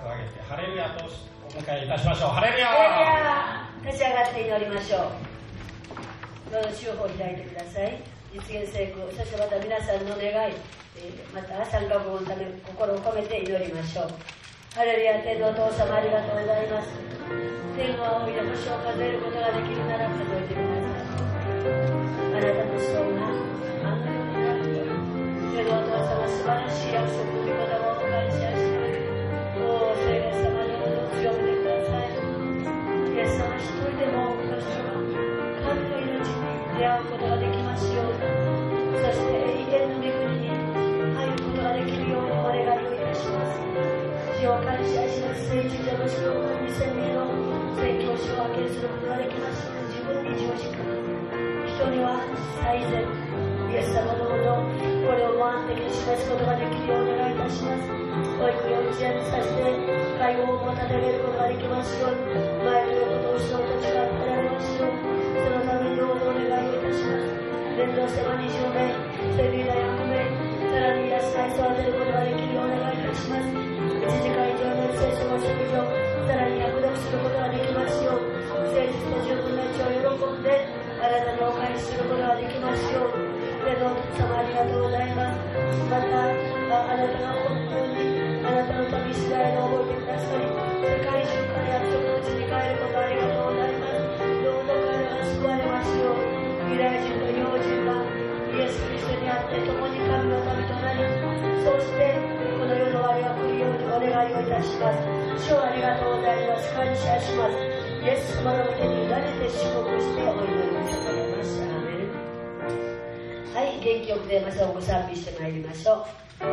を上げてハレルヤとお迎えいたしましょう。ハレルヤ。 立ち上がって祈りましょう。どうぞ主を開いてください。実現成功、そしてまた皆さんの願い、また参加後のため心を込めて祈りましょう。ハレルヤ。天のお父様、ありがとうございます。天を仰いで星を数えることができるなら数えてください。あなたの子孫があのようになると、天のお父様、素晴らしい約束の御言葉を感謝します。お聖霊様にお強めてください。イエス様一人でも私は神の命に出会うことができますように、そして永遠の恵みに入ることができるようにお願いをいたします。主を感謝します。聖地上の主の2000名の宣教師を派遣することができます。自分に十字架、人には最善、イエス様のもの、これを満的に示すことができるようお願いいたします。保育幼稚園させて介護を立てれることができますように、前のことを人たちが与えられますように、そのためにどうぞお願いをいたします。伝道者は20名、セミナー100名、さらに癒し会育てることができるようお願いいたします。1時間以上の聖書の食事をさらに躍動することができますよう、誠実と十分な地を喜んであなたにお返しすることができますよう、天のお父様、ありがとうございます。またあなたが本当にあなたの旅イスラエルを覚えてくださり、世界中から約束の地に帰ることありがとうございます。どうぞ彼らが救われますよう、未来人と幼人がイエス・キリストにあって共に神の民となり、そしてこの世の終わりが来るようにお願いをいたします。主をありがとうございます。感謝します。イエス様の御手に委ねて祝福してお祈りを捧げます。アーメン。はい、元気よくでまたご賛美してまいりましょう。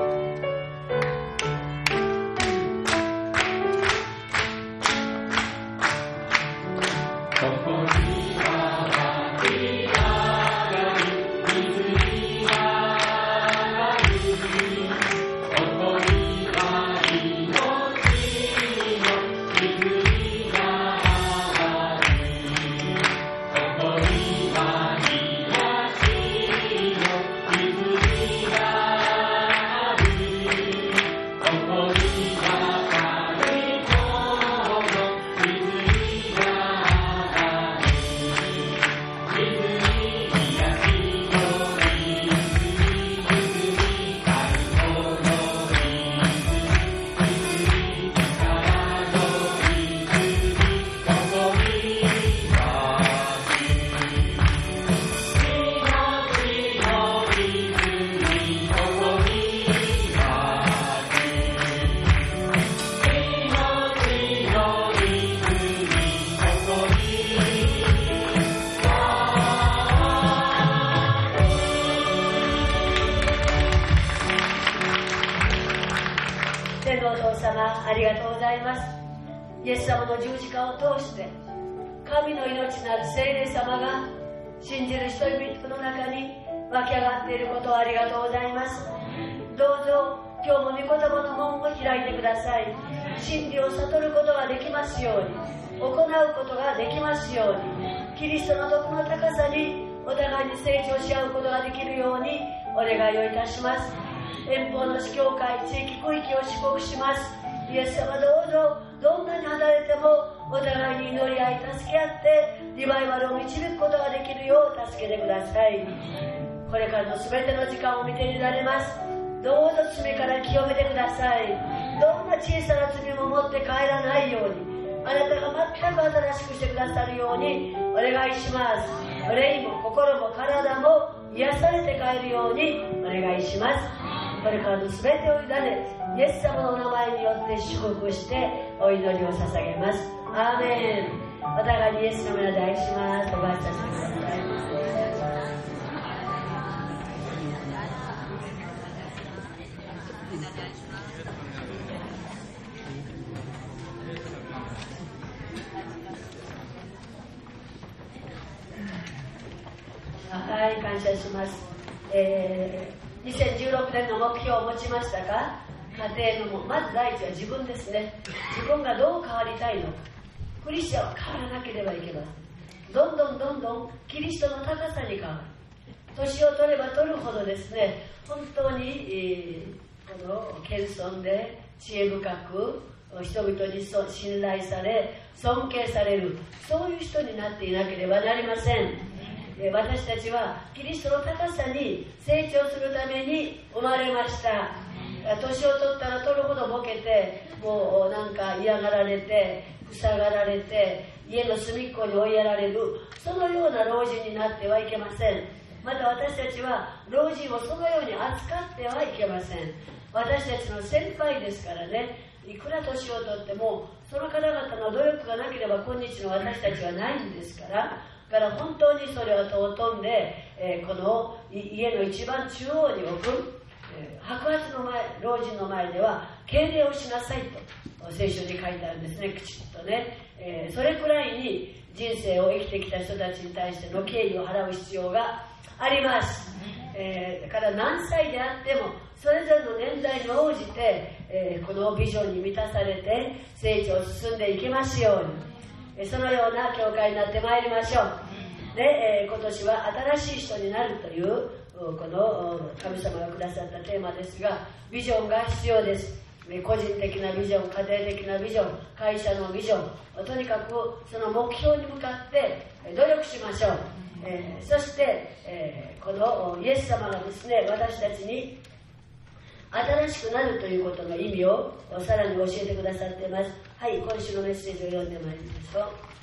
ありがとうございます。イエス様の十字架を通して神の命なる聖霊様が信じる人々の中に湧き上がっていることをありがとうございます。どうぞ今日も御言葉の門を開いてください。真理を悟ることができますように、行うことができますように、キリストの徳の高さにお互いに成長し合うことができるようにお願いをいたします。遠方の教会、地域区域を祝福します。イエス様、どうぞどんなに離れてもお互いに祈り合い助け合ってリバイバルを導くことができるよう助けてください。これからの全ての時間を見ていられます。どうぞ罪から清めてください。どんな小さな罪も持って帰らないように、あなたが全く新しくしてくださるようにお願いします。霊も心も体も癒されて帰るようにお願いします。これからの全てを委ね、イエス様のお名前によって祝福してお祈りを捧げます。アーメン。お互いにイエスの名で愛します。おばあちゃんしてください。はい、感謝します。2016年の目標を持ちましたか？家庭のまず第一は自分ですね。自分がどう変わりたいのか。クリスチャンは変わらなければいけません。どんどんキリストの高さに変わる。年を取れば取るほどですね、本当にこの謙遜で知恵深く、 人々に信頼され尊敬される、そういう人になっていなければなりません。私たちはキリストの高さに成長するために生まれました。年を取ったら取るほどボケて、もうなんか嫌がられて塞がられて家の隅っこに追いやられる、そのような老人になってはいけません。また私たちは老人をそのように扱ってはいけません。私たちの先輩ですからね。いくら年を取ってもその方々の努力がなければ今日の私たちはないんですから、だから本当にそれは尊んで、この家の一番中央に置く、白髪の前、老人の前では敬礼をしなさいと聖書に書いてあるんですね、きちっとね。それくらいに人生を生きてきた人たちに対しての敬意を払う必要があります。だから何歳であってもそれぞれの年代に応じて、このビジョンに満たされて成長進んでいきますように、そのような教会になってまいりましょう。で、今年は新しい人になるというこの神様がくださったテーマですが、ビジョンが必要です。個人的なビジョン、家庭的なビジョン、会社のビジョン、とにかくその目標に向かって努力しましょう。そして、このイエス様がですね、私たちに新しくなるということの意味をさらに教えてくださっています。はい、今週のメッセージを読んでまいりましょう。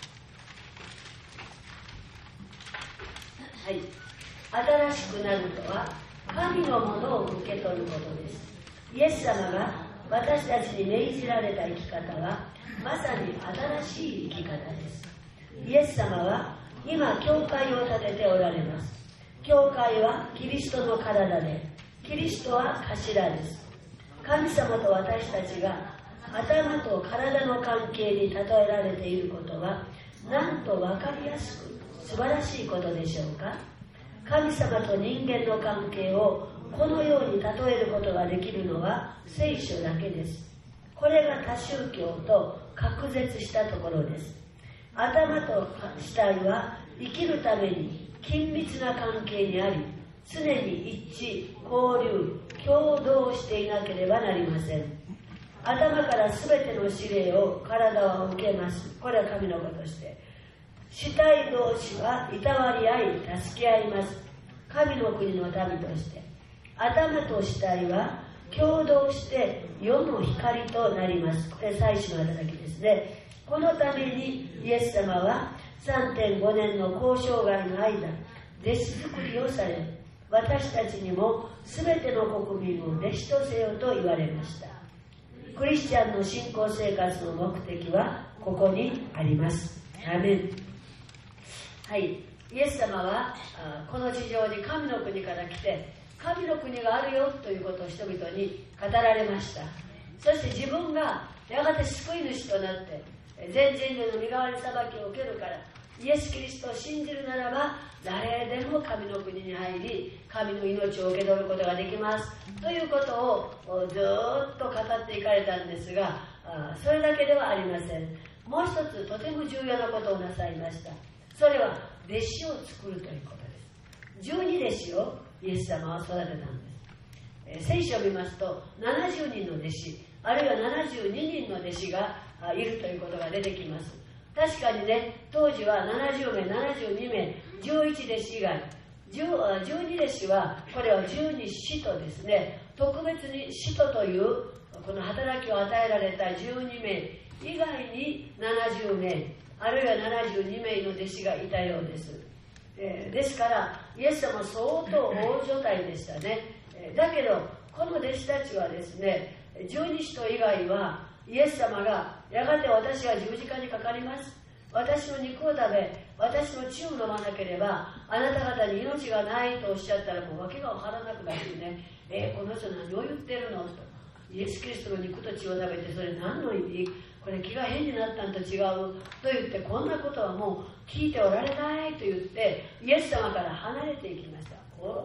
はい、新しくなるとは神のものを受け取ることです。イエス様が私たちに命じられた生き方はまさに新しい生き方です。イエス様は今教会を建てておられます。教会はキリストの体で、キリストは頭です。神様と私たちが頭と体の関係に例えられていることはなんと分かりやすく素晴らしいことでしょうか。神様と人間の関係をこのように例えることができるのは聖書だけです。これが多宗教と隔絶したところです。頭と死体は生きるために緊密な関係にあり、常に一致、交流、共同していなければなりません。頭から全ての指令を体は受けます。これは神のこととして、死体同士はいたわり合い助け合います。神の国の民として、頭と死体は共同して世の光となります。これ祭司の働きですね。このためにイエス様は 3.5 年の交渉外の間、弟子作りをされ、私たちにも全ての国民を弟子とせよと言われました。クリスチャンの信仰生活の目的はここにあります。アメン。はい、イエス様はこの地上に神の国から来て、神の国があるよということを人々に語られました。そして自分がやがて救い主となって全人類の身代わり裁きを受けるから、イエス・キリストを信じるならば誰でも神の国に入り、神の命を受け取ることができますということをずっと語っていかれたんですが、それだけではありません。もう一つとても重要なことをなさいました。それは弟子を作るということです。12弟子をイエス様は育てたんです。聖書を見ますと70人の弟子、あるいは72人の弟子がいるということが出てきます。確かにね、当時は70名、72名、11弟子以外、12弟子は、これは12使徒ですね。特別に使徒というこの働きを与えられた12名以外に70名、あるいは72名の弟子がいたようです。ですからイエス様は相当大所帯でしたね。だけどこの弟子たちはですね、十二使徒以外はイエス様がやがて私は十字架にかかります、私の肉を食べ私の血を飲まなければあなた方に命がないとおっしゃったら、もう訳が分からなくなってね、この人何を言ってるのと、イエス・キリストの肉と血を食べてそれ何の意味、これ気が変になったんと違うと言って、こんなことはもう聞いておられないと言ってイエス様から離れていきました。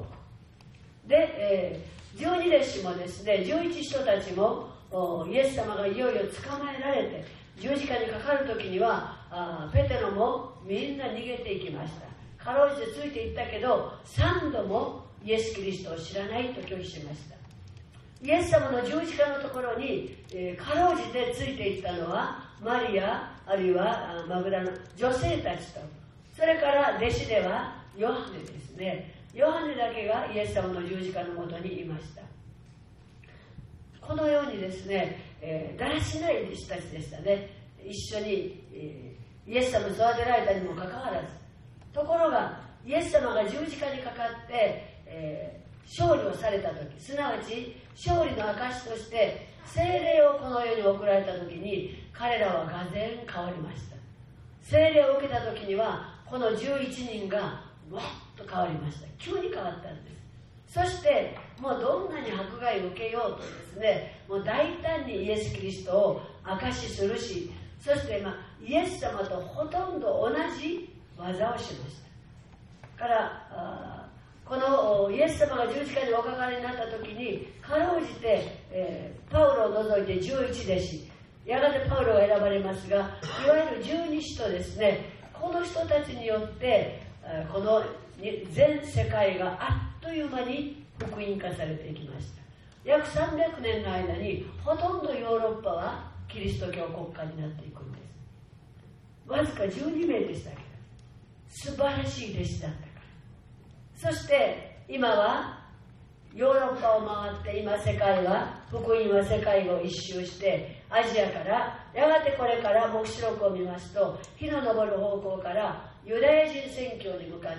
で、12弟子もですね、11人たちもイエス様がいよいよ捕まえられて十字架にかかる時にはペテロもみんな逃げていきました。かろうじてついていったけど3度もイエス・キリストを知らないと拒否しました。 イエス様の十字架のところに、かろうじてついていったのはマリア、あるいはマグダの女性たちと、それから弟子ではヨハネですね。ヨハネだけがイエス様の十字架のもとにいました。このようにですね、だらしない弟子たちでしたね。一緒に、イエス様に育てられたにもかかわらず、ところがイエス様が十字架にかかって、勝利をされた時、すなわち勝利の証として聖霊をこの世に送られた時に、彼らはがぜん変わりました。聖霊を受けた時にはこの11人がわっと変わりました。急に変わったんです。そしてもうどんなに迫害を受けようとですね、もう大胆にイエス・キリストを証しするし、そしてイエス様とほとんど同じ技をしました。からこのイエス様が十字架におかかりになった時に、かろうじて、パウロを除いて11弟子、やがてパウロが選ばれますが、いわゆる十二使徒ですね、この人たちによってこの全世界があっという間に福音化されていきました。約300年の間にほとんどヨーロッパはキリスト教国家になっていくんです。わずか12名でしたけど、素晴らしい弟子だったから。そして今はヨーロッパを回って、今世界は福音は世界を一周してアジアから、やがてこれから黙示録を見ますと、日の昇る方向からユダヤ人宣教に向かって、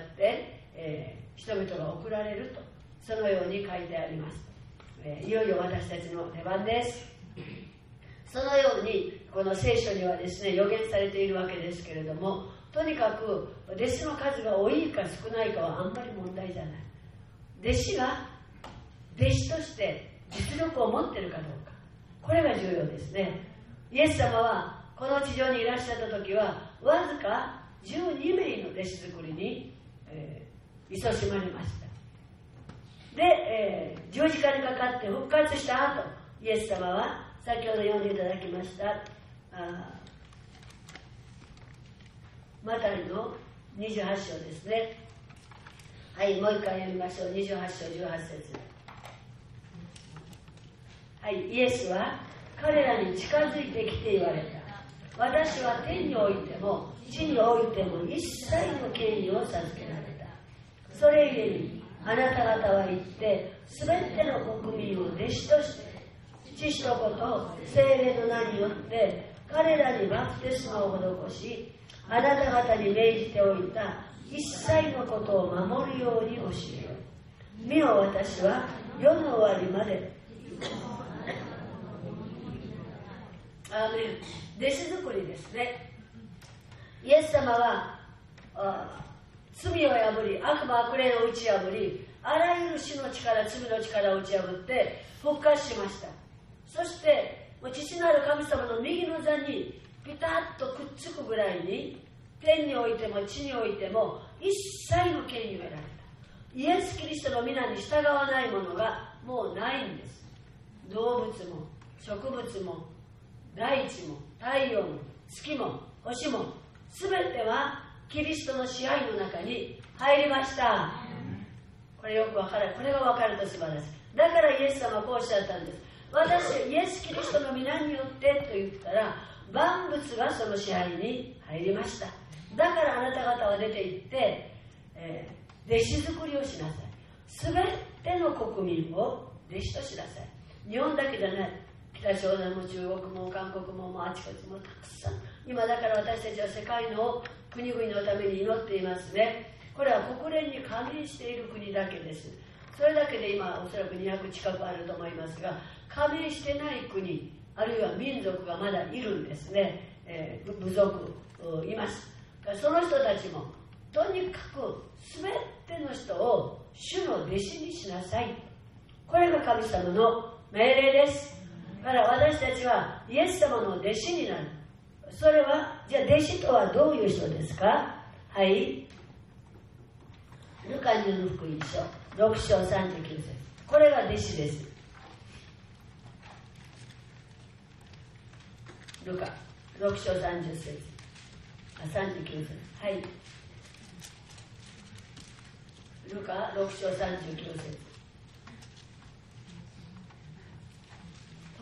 人々が送られると、そのように書いてあります。いよいよ私たちの出番です。そのようにこの聖書にはですね、予言されているわけですけれども、とにかく弟子の数が多いか少ないかはあんまり問題じゃない。弟子が弟子として実力を持っているかどうか、これが重要ですね。イエス様はこの地上にいらっしゃった時はわずか12名の弟子作りに、勤しまれました。で、十字架にかかって復活した後、イエス様は先ほど読んでいただきましたマタイの28章ですね。はい、もう一回読みましょう。28章18節。はい、イエスは彼らに近づいてきて言われた。私は天においても地においても一切の権威を授けられた。それゆえにあなた方は言ってすべての国民を弟子として父と子と聖霊の名によって彼らにバプテスマを施し、あなた方に命じておいた一切のことを守るように教えよ。見よ、私は世の終わりまで。アーメン。弟子作りですね。イエス様は罪を破り、悪魔悪霊を打ち破り、あらゆる死の力、罪の力を打ち破って復活しました。そして父なる神様の右の座にピタッとくっつくぐらいに、天においても地においても一切の権威を得られた。イエス・キリストの皆に従わないものがもうないんです。動物も植物も大地も太陽も月も星も、すべてはキリストの支配の中に入りました。これよくわかる。これがわかると素晴らしい。だからイエス様はこうおっしゃったんです。私、イエス・キリストの皆によってと言ったら、万物がその支配に入りました。だからあなた方は出て行って、弟子作りをしなさい。すべての国民を弟子としなさい。日本だけじゃない。北朝鮮も中国も韓国もあちこちもたくさん。今だから私たちは世界の国々のために祈っていますね。これは国連に加盟している国だけです。それだけで今おそらく200近くあると思いますが、加盟してない国、あるいは民族がまだいるんですね。部族います。その人たちもとにかく全ての人を主の弟子にしなさい。これが神様の命令です。だから私たちはイエス様の弟子になる。それはじゃあ弟子とはどういう人ですか。はい、ルカによる福音書6章39節。これが弟子です。ルカ6章30節39節。はい、ルカ6章39節。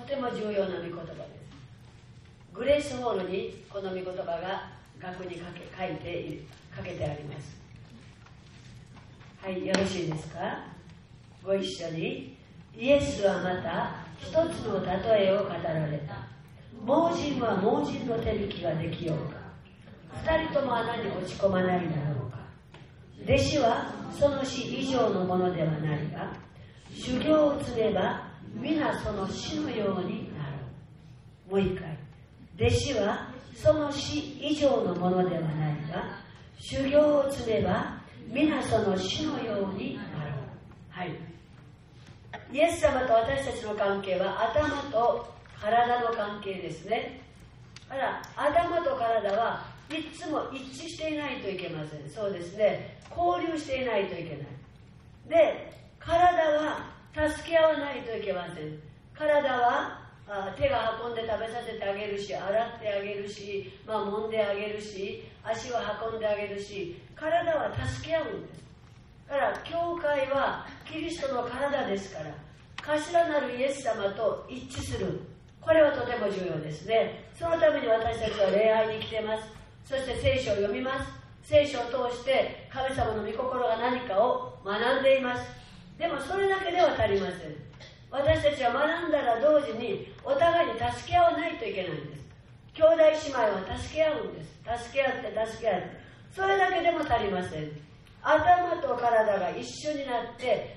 っても重要な御言葉です。グレースホールにこの御言葉が額にかけてあります。はい、よろしいですか。ご一緒に。イエスはまた一つの例えを語られた。盲人は盲人の手引きができようか。二人とも穴に落ち込まないだろうか。弟子はその死以上のものではないが、修行を積めば皆その死のようになろう。もう一回。弟子はその死以上のものではないが、修行を積めば皆その死のようになろう。はい。イエス様と私たちの関係は頭と体の関係ですね。だから頭と体はいつも一致していないといけません。そうですね。交流していないといけない。で、体は助け合わないといけません。体は手が運んで食べさせてあげるし、洗ってあげるし、揉んであげるし、足は運んであげるし、体は助け合うんです。だから教会はキリストの体ですから、頭なるイエス様と一致する。これはとても重要ですね。そのために私たちは礼拝に来てます。そして聖書を読みます。聖書を通して神様の御心が何かを学んでいます。でもそれだけでは足りません。私たちは学んだら同時にお互いに助け合わないといけないんです。兄弟姉妹は助け合うんです。助け合って助け合って。それだけでも足りません。頭と体が一緒になって、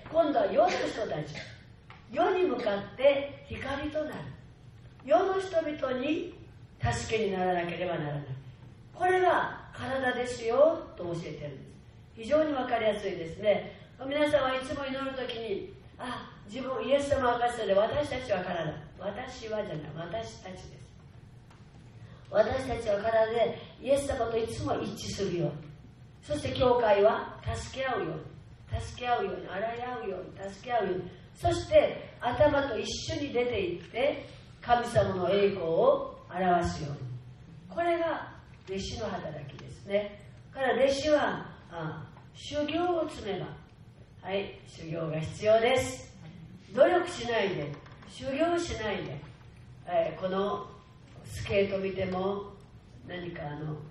今度は世の人たち、世に向かって光となる。世の人々に助けにならなければならない。これが体ですよと教えてるんです。非常に分かりやすいですね。皆さんはいつも祈るときに、自分イエス様の証しで私たちは体、私はじゃない、私たちです。私たちは体でイエス様といつも一致するように、そして教会は助け合うように、助け合うように、洗い合うように、助け合うように、そして頭と一緒に出ていって神様の栄光を表すように。これが弟子の働きですね。から弟子は修行を積めば、はい、修行が必要です。努力しないで、修行しないで、このスケート見ても、何か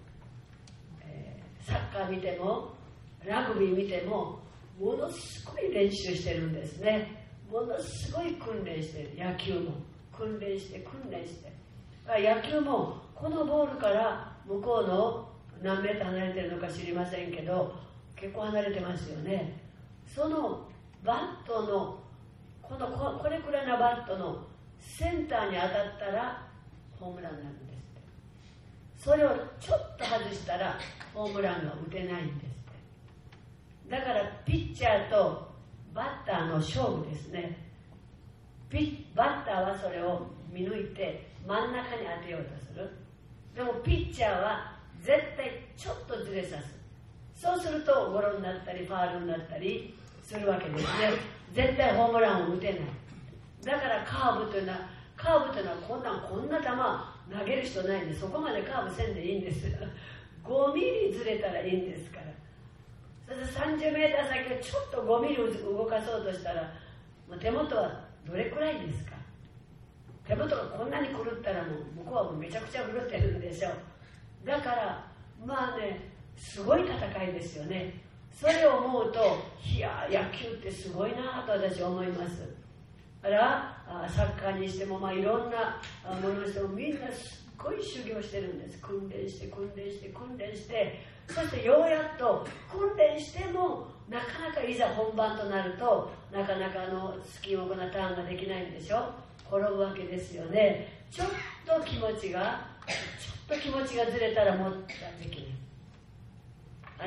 サッカー見ても、ラグビー見ても、ものすごい練習してるんですね。ものすごい訓練してる。野球も訓練して。野球もこのボールから向こうの何メートル離れてるのか知りませんけど、結構離れてますよね。そのバットのこれくらいのバットのセンターに当たったらホームランになるんですって。それをちょっと外したらホームランが打てないんですって。だからピッチャーとバッターの勝負ですね。バッターはそれを見抜いて真ん中に当てようとする。でもピッチャーは絶対ちょっとずれさす。そうするとゴロになったりファウルになったりするわけですね。絶対ホームランを打てない。だからカーブというのはこんな球投げる人ないんで、そこまでカーブせんでいいんです。5ミリずれたらいいんですから。そして30メーター先をちょっと5ミリ動かそうとしたら、もう手元はどれくらいですか。手元がこんなに狂ったらもう向こうはもうめちゃくちゃ狂ってるんでしょう。だからすごい戦いですよね。それを思うと、いや野球ってすごいなと私は思います。だからサッカーにしても、いろんなものにしてもみんなすっごい修行してるんです。訓練して、そしてようやっと訓練してもなかなかいざ本番となるとなかなかスキーもこんなターンができないんでしょ。転ぶわけですよね。ちょっと気持ちがずれたらもうできない。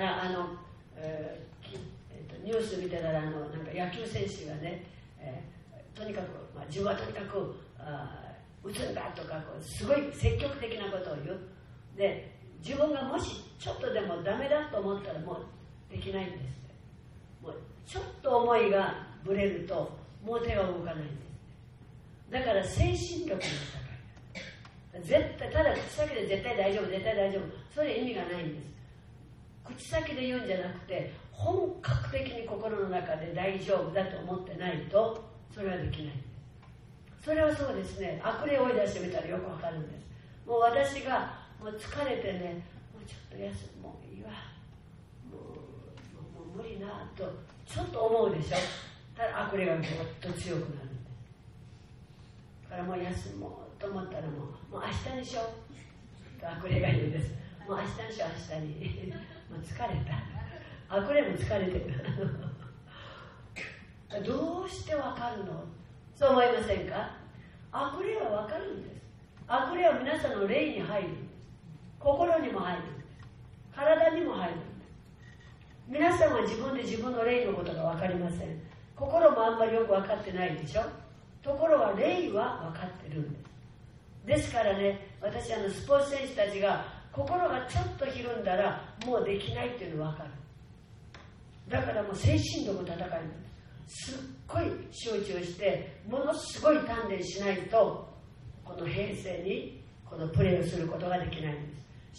ニュース見てたらなんか野球選手がね、とにかく、自分はとにかく打つんだとかすごい積極的なことを言う。で自分がもしちょっとでもダメだと思ったらもうできないんです。もうちょっと思いがぶれるともう手が動かないんです。だから精神力の社会。ただ口先で絶対大丈夫、それ意味がないんです。口先で言うんじゃなくて、本格的に心の中で大丈夫だと思ってないとそれはできないんです。 それはそうですね。悪霊を追い出してみたらよくわかるんです。もう私がもう疲れてね、もうちょっともういいわ、もう無理なとちょっと思うでしょ。ただ悪霊がぐっと強くなるんです。だからもう休もうと思ったらもう明日にしようと悪霊が言うんです。もう明日にしよう、明日にもう疲れた。悪霊も疲れてるどうしてわかるの？そう思いませんか？悪霊はわかるんです。悪霊は皆さんの霊に入るんです。心にも入るんです。体にも入るんです。皆さんは自分で自分の霊のことがわかりません。心もあんまりよくわかってないでしょ。ところが霊はわかってるんです。ですからね、私スポーツ選手たちが心がちょっとひるんだらもうできないっていうのわかる。だからもう精神力の戦いなんです。すっごい集中してものすごい鍛錬しないとこの平静にこのプレーをすることができないんです。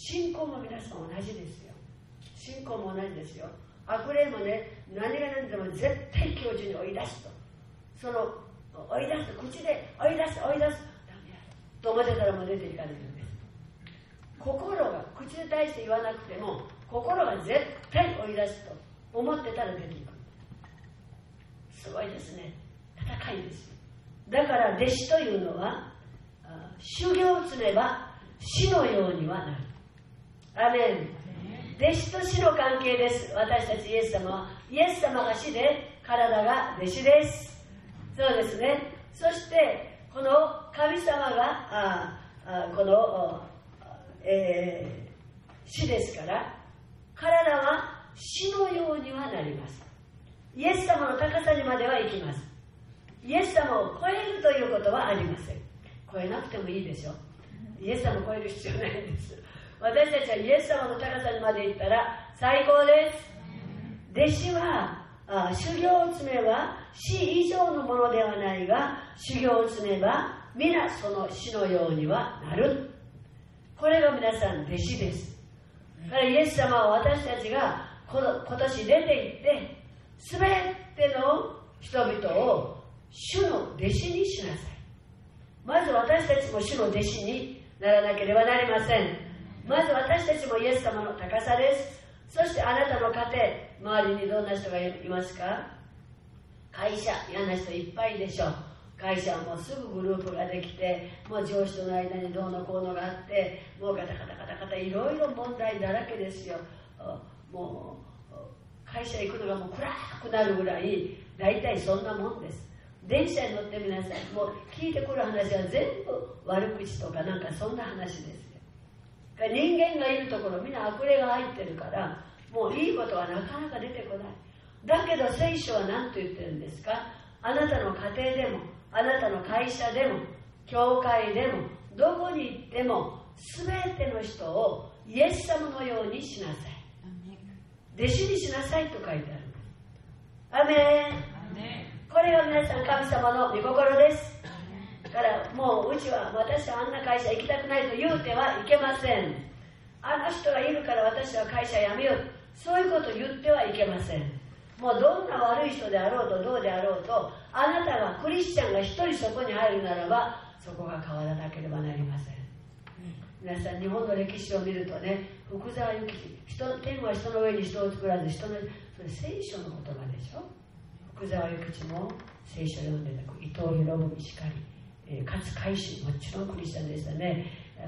信仰も皆さん同じですよ。信仰も同じですよ。悪霊もね、何が何でも絶対教授に追い出すと、その追い出す、口で追い出すダメやと思ってたらもう出ていかないんです。心が口で対して言わなくても心が絶対追い出すと思ってたら出ていく。すごいですね。戦いですよ。だから弟子というのは修行を積めば死のようにはなる。アメン。弟子と死の関係です。私たちイエス様は、イエス様が死で体が弟子です。そうですね。そしてこの神様がこの、死ですから体は死のようにはなります。イエス様の高さにまでは行きます。イエス様を超えるということはありません。超えなくてもいいでしょ。イエス様を超える必要ないんです。私たちはイエス様の高さにまで行ったら最高です。弟子は修行を積めば死以上のものではないが、修行を積めば皆その死のようにはなる。これが皆さん弟子です。だからイエス様は私たちが今年出て行って全ての人々を主の弟子にしなさい。まず私たちも主の弟子にならなければなりません。まず私たちもイエス様の高さです。そしてあなたの家庭、周りにどんな人がいますか？会社、嫌な人いっぱいでしょう。会社はもうすぐグループができて、もう上司との間にどうのこうのがあって、もうガタガタガタガタいろいろ問題だらけですよ。もう会社行くのがもう暗くなるぐらい、大体そんなもんです。電車に乗ってみなさい。もう聞いてくる話は全部悪口とかなんかそんな話ですよ。人間がいるところみんな悪霊が入ってるから、もういいことはなかなか出てこない。だけど聖書は何と言ってるんですか？あなたの家庭でも、あなたの会社でも、教会でも、どこに行っても全ての人をイエス様のようにしなさい。弟子にしなさいと書いてある。アメン。これが皆さん神様の御心です。だからもううちは、私はあんな会社行きたくないと言うてはいけません。あの人がいるから私は会社辞めよう、そういうことを言ってはいけません。もうどんな悪い人であろうとどうであろうと、あなたがクリスチャンが一人そこに入るならば、そこが変わらなければなりません。皆さん日本の歴史を見るとね、福沢諭吉、天は人の上に人を作らず、それ聖書の言葉でしょ。福沢諭吉も聖書を読んでた。伊藤博文しかり、勝海舟もちろんクリスチャンでしたね。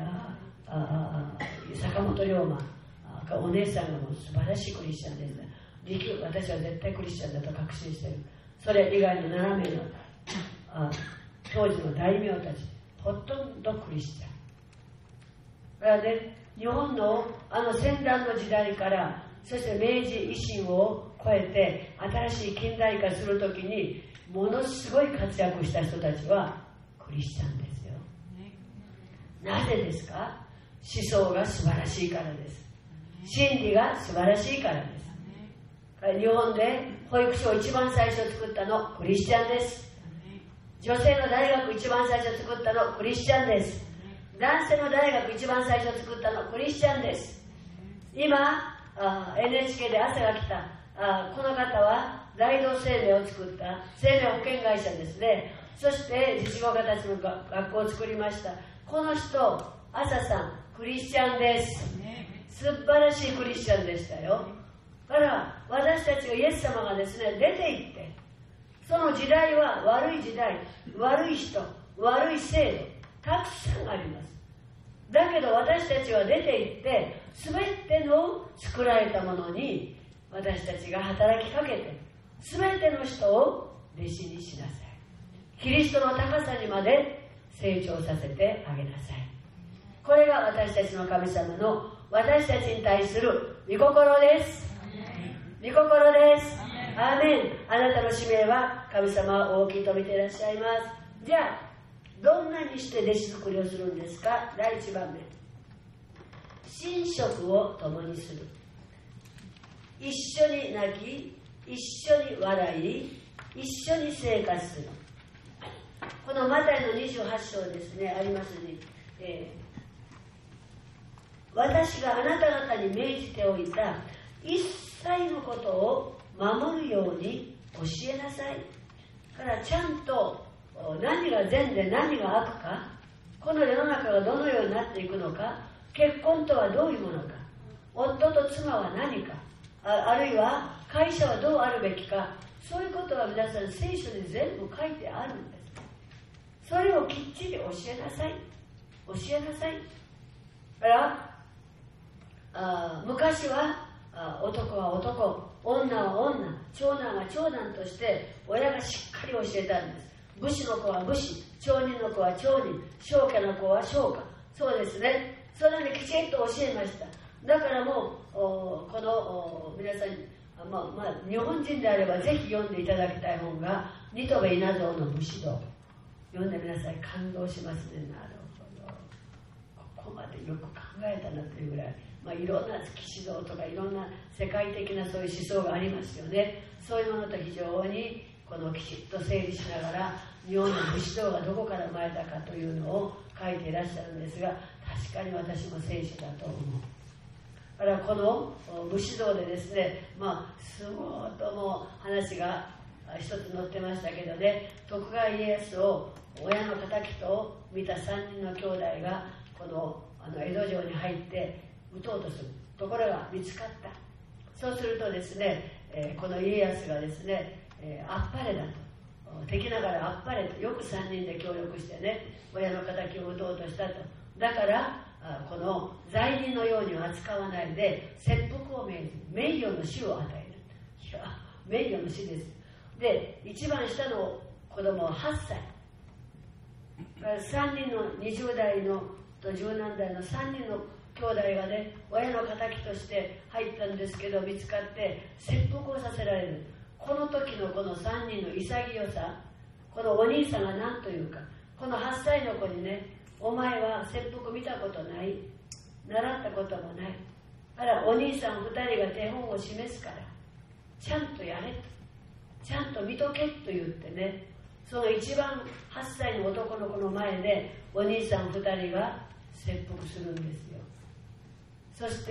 坂本龍馬、お姉さんがもう素晴らしいクリスチャンです。私は絶対クリスチャンだと確信している。それ以外の7名の当時の大名たち、ほとんどクリスチャン。だからね、日本の戦乱の時代から、そして明治維新を超えて新しい近代化するときにものすごい活躍した人たちはクリスチャンですよ。なぜですか？思想が素晴らしいからです。真理が素晴らしいからです。日本で保育所を一番最初作ったのクリスチャンです。女性の大学一番最初作ったのクリスチャンです。男性の大学一番最初作ったのクリスチャンです。今NHK で朝が来たこの方は大同生命を作った生命保険会社ですね。 そして実業家たちの学校を作りました。この人、朝さん、クリスチャンです。素晴らしいクリスチャンでしたよ。だから私たちがイエス様がですね、出て行って、その時代は悪い時代、悪い人、悪い制度、たくさんあります。だけど私たちは出て行って、すべての作られたものに私たちが働きかけて、すべての人を弟子にしなさい。キリストの高さにまで成長させてあげなさい。これが私たちの神様の私たちに対する御心です。御心です。アーメン。あなたの使命は神様は大きいと見ていらっしゃいます。じゃあどんなにして弟子作りをするんですか。第1番目、寝食を共にする。一緒に泣き、一緒に笑い、一緒に生活する。このマタイの28章ですね、ありますに、私があなた方に命じておいた一切のことを守るように教えなさい。からちゃんと何が善で何が悪か、この世の中がどのようになっていくのか、結婚とはどういうものか、夫と妻は何か、あるいは会社はどうあるべきか、そういうことは皆さん聖書に全部書いてあるんです。それをきっちり教えなさい。教えなさい。だから昔は男は男、女は女、長男は長男として親がしっかり教えたんです。武士の子は武士、町人の子は町人、商家の子は商家。そうですね。それできちんと教えました。だからもうこの皆さん、日本人であればぜひ読んでいただきたい本が新渡戸稲造の武士道。読んで皆さん感動しますね。なるほど、ここまでよく考えたなというぐらい、いろんな騎士道とかいろんな世界的なそういう思想がありますよね。そういうものと非常にこのきちっと整理しながら日本の武士道がどこから生まれたかというのを書いていらっしゃるんですが、確かに私も聖書だと思う。だからこの武士道でですね、すごいとも話が一つ載ってましたけどね、徳川家康を親の敵と見た3人の兄弟がこの江戸城に入って撃とうとするところが見つかった。そうするとですね、この家康がですね、あっぱれだと、敵ながらあっぱれと、よく3人で協力してね、親の敵を撃とうとしたと。だからこの罪人のようには扱わないで切腹を命じ、名誉の死を与える。いや、名誉の死です。で、一番下の子供は8歳。3人の20代のと10何代の3人の兄弟がね、親の敵として入ったんですけど、見つかって切腹をさせられる。この時のこの3人の潔さ、このお兄さんが何というか、この8歳の子にね、お前は切腹見たことない、習ったこともない、だからお兄さん2人が手本を示すからちゃんとやれと、ちゃんと見とけと言ってね、その一番8歳の男の子の前でお兄さん2人が切腹するんですよ。そして、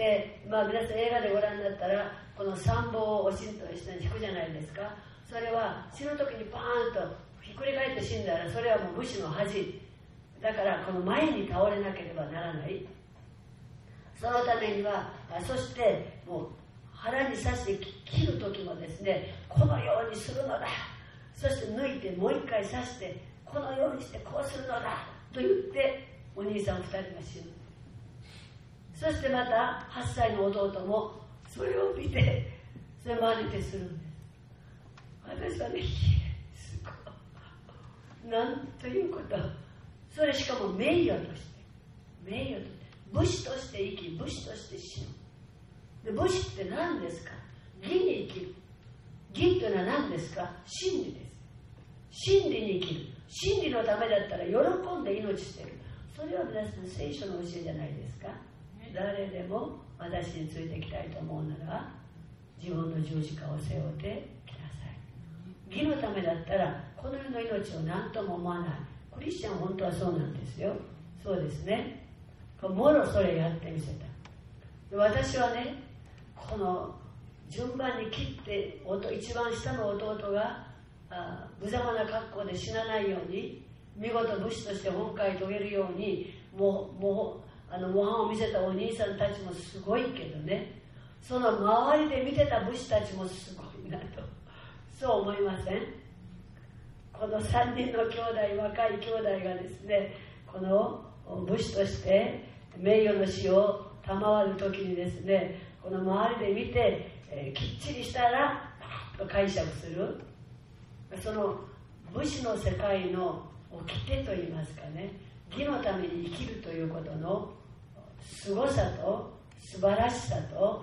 皆さん映画でご覧になったらこの参謀をおしんと下に引くじゃないですか。それは死ぬ時にパーンとひっくり返って死んだら、それはもう武士の恥だから、この前に倒れなければならない。そのためには、そしてもう腹に刺して切る時もですね、このようにするのだ、そして抜いてもう一回刺してこのようにしてこうするのだと言ってお兄さん2人が死ぬ。そしてまた8歳の弟もそれを見てそれ真似てするんです。私はね、すごい、なんということ。それしかも名誉として、武士として生き、武士として死ぬ。で、武士って何ですか？義に生きる。義というのは何ですか？真理です。真理に生きる。真理のためだったら喜んで命してる。それは皆さん聖書の教えじゃないですか。誰でも私についてきたいと思うなら自分の十字架を背負ってきなさい。義のためだったらこの世の命を何とも思わない。クリスチャンは本当はそうなんですよ。そうですね。もろそれやってみせた。私はね、この順番に切って一番下の弟が無様な格好で死なないように、見事武士として本会遂げるように模範を見せたお兄さんたちもすごいけどね、その周りで見てた武士たちもすごいなと、そう思いません？この3人の兄弟、若い兄弟がですね、この武士として名誉の死を賜る時にですね、この周りで見て、きっちりしたらと解釈する、その武士の世界の掟といいますかね、義のために生きるということの凄さと素晴らしさと、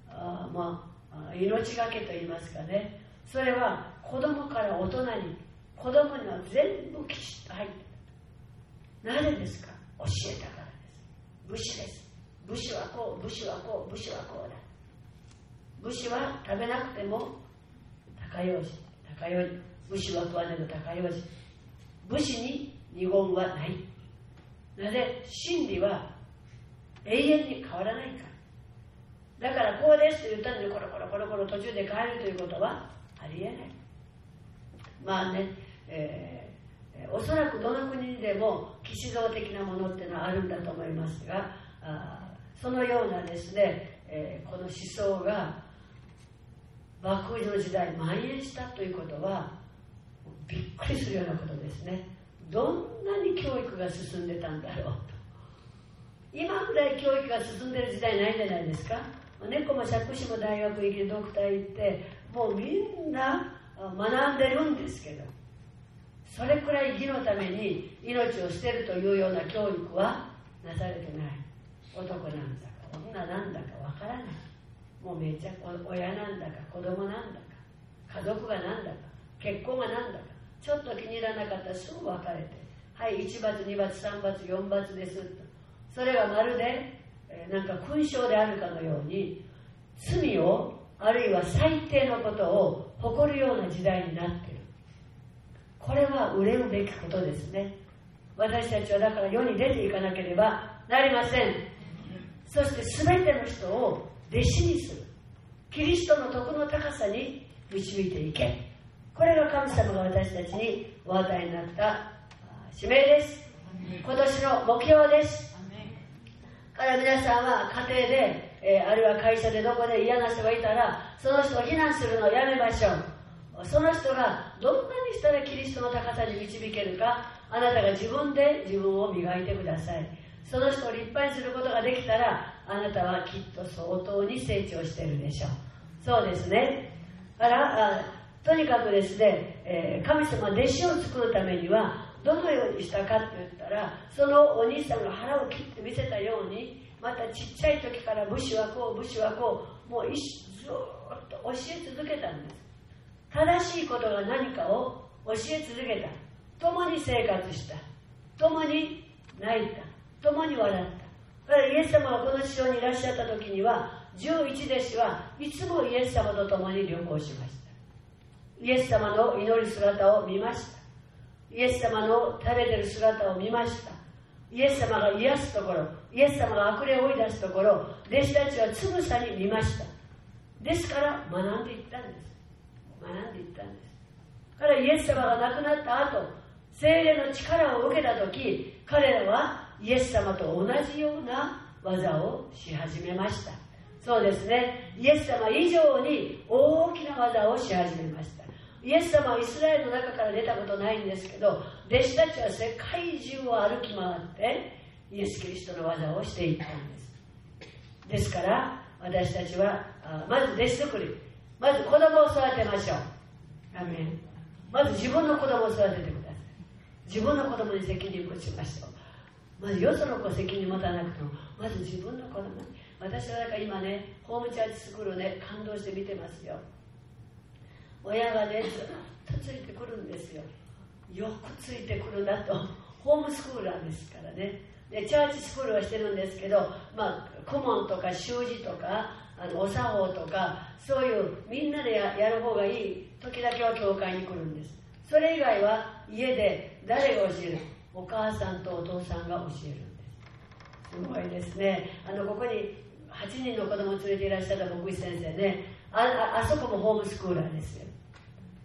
命がけといいますかね、それは子供から大人に、子供には全部きちっと入っている。なぜですか？教えたからです。武士です。武士はこう、武士はこう、武士はこうだ。武士は食べなくても高用事、高用事、武士は食わねば高用事。武士に二言はない。なぜ？真理は永遠に変わらないから。だからこうですと言ったのにコロコロコロコロ途中で変えるということはありえない。まあね、おそらくどの国にでも騎士道的なものっていうのはあるんだと思いますが、そのようなですね、この思想が幕府の時代蔓延したということはびっくりするようなことですね。どんなに教育が進んでたんだろうと。今ぐらい教育が進んでる時代ないんじゃないですか。猫も借子も大学行きドクター行ってもうみんな学んでるんですけど、それくらい義のために命を捨てるというような教育はなされてない。男なんだか女なんだかわからない。もうめっちゃ親なんだか子供なんだか家族がなんだか結婚がなんだか、ちょっと気に入らなかったらすぐ別れて、はい、1罰2罰3罰4罰ですと、それがまるで、なんか勲章であるかのように罪をあるいは最低のことを誇るような時代になっている。これは憂うべきことですね。私たちはだから世に出ていかなければなりません。そして全ての人を弟子にする、キリストの徳の高さに導いていけ。これが神様が私たちにお与えになった使命です。今年の目標です。から皆さんは家庭で、あるいは会社でどこで嫌な人がいたら、その人を非難するのをやめましょう。その人がどんなにしたらキリストの高さに導けるか、あなたが自分で自分を磨いてください。その人を立派にすることができたら、あなたはきっと相当に成長しているでしょう。そうですね。からとにかくですね、神様は弟子を作るためにはどのようにしたかと言ったら、そのお兄さんが腹を切って見せたように、またちっちゃい時から武士はこう武士はこう、もうずっと教え続けたんです。正しいことが何かを教え続けた。共に生活した。共に泣いた。共に笑った。だからイエス様がこの地上にいらっしゃった時には、11弟子はいつもイエス様と共に旅行しました。イエス様の祈る姿を見ました。イエス様の食べてる姿を見ました。イエス様が癒すところ、イエス様が悪霊を追い出すところ、弟子たちはつぶさに見ました。ですから学んでいったんです。学んでいったんです。だからイエス様が亡くなった後、聖霊の力を受けた時、彼らはイエス様と同じような技をし始めました。そうですね。イエス様以上に大きな技をし始めました。イエス様はイスラエルの中から出たことないんですけど、弟子たちは世界中を歩き回ってイエス・キリストの技をしていったんです。ですから私たちはまず弟子作り、まず子供を育てましょう。アメン。まず自分の子供を育ててください。自分の子供に責任を持ちましょう。まずよその子責任持たなくても、まず自分の子供に。私はだから今ね、ホームチャーチスクールね、感動して見てますよ。親がね、ずっとついてくるんですよ。よくついてくるなと。ホームスクーラーですからね。でチャーチスクールはしてるんですけど、顧問とか習字とかお作法とか、そういうみんなで やる方がいい時だけは教会に来るんです。それ以外は家で誰が教える？お母さんとお父さんが教えるんです。すごいですね。ここに8人の子供を連れていらっしゃった牧師先生ね、あそこもホームスクーラーですよ。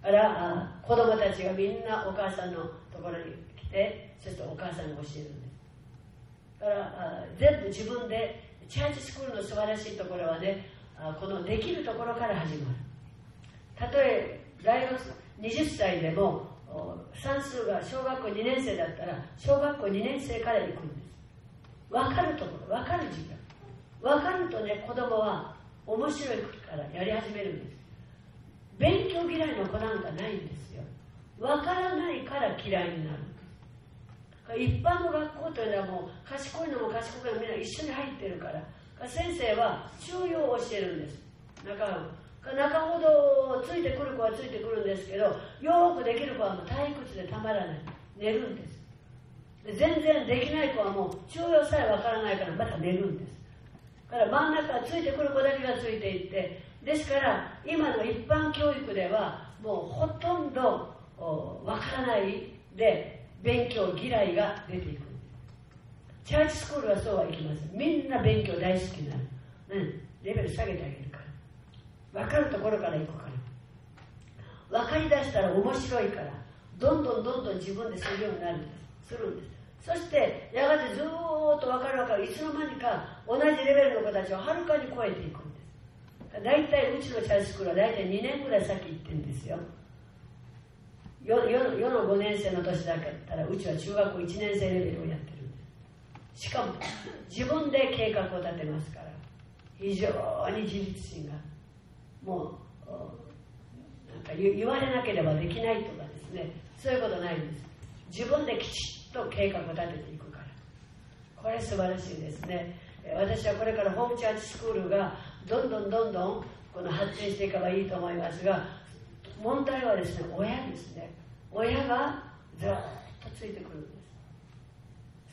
だから子供たちがみんなお母さんのところに来て、そしてお母さんが教えるんです。だから全部自分で、チャーチスクールの素晴らしいところはね、このできるところから始まる。たとえ大学20歳でも算数が小学校2年生だったら小学校2年生から行くんです。分かるところ、分かる時間、分かるとね、子供は面白いからやり始めるんです。勉強嫌いの子なんかないんですよ。分からないから嫌いになる。一般の学校というのはもう賢いのも賢くないのもみんな一緒に入ってるから、先生は中庸を教えるんです。中ほどついてくる子はついてくるんですけど、よくできる子はもう退屈でたまらない、寝るんです。で全然できない子はもう中庸さえわからないからまた寝るんです。だから真ん中ついてくる子だけがついていって、ですから今の一般教育ではもうほとんどわからないで勉強嫌いが出ていく。チャーチスクールはそうはいきません。みんな勉強大好きになる、レベル下げてあげるから、分かるところから行くから、分かりだしたら面白いから、どんどん自分でするようになるんです。するんです。そしてやがてずーっと分かるいつの間にか同じレベルの子たちをはるかに超えていくんです。だいたいうちのチャーチスクールはだいたい2年ぐらい先行ってるんですよ。世の5年生の年だったらうちは中学校1年生レベルをやってるんです。しかも自分で計画を立てますから、非常に自立心がもうなんか言われなければできないとかですね、そういうことないんです。自分できちっと計画を立てていくから、これ素晴らしいですね。私はこれからホームチャーチスクールがどんどんこの発展していけばいいと思いますが、問題はですね、親ですね。親がずっとついてくるんです。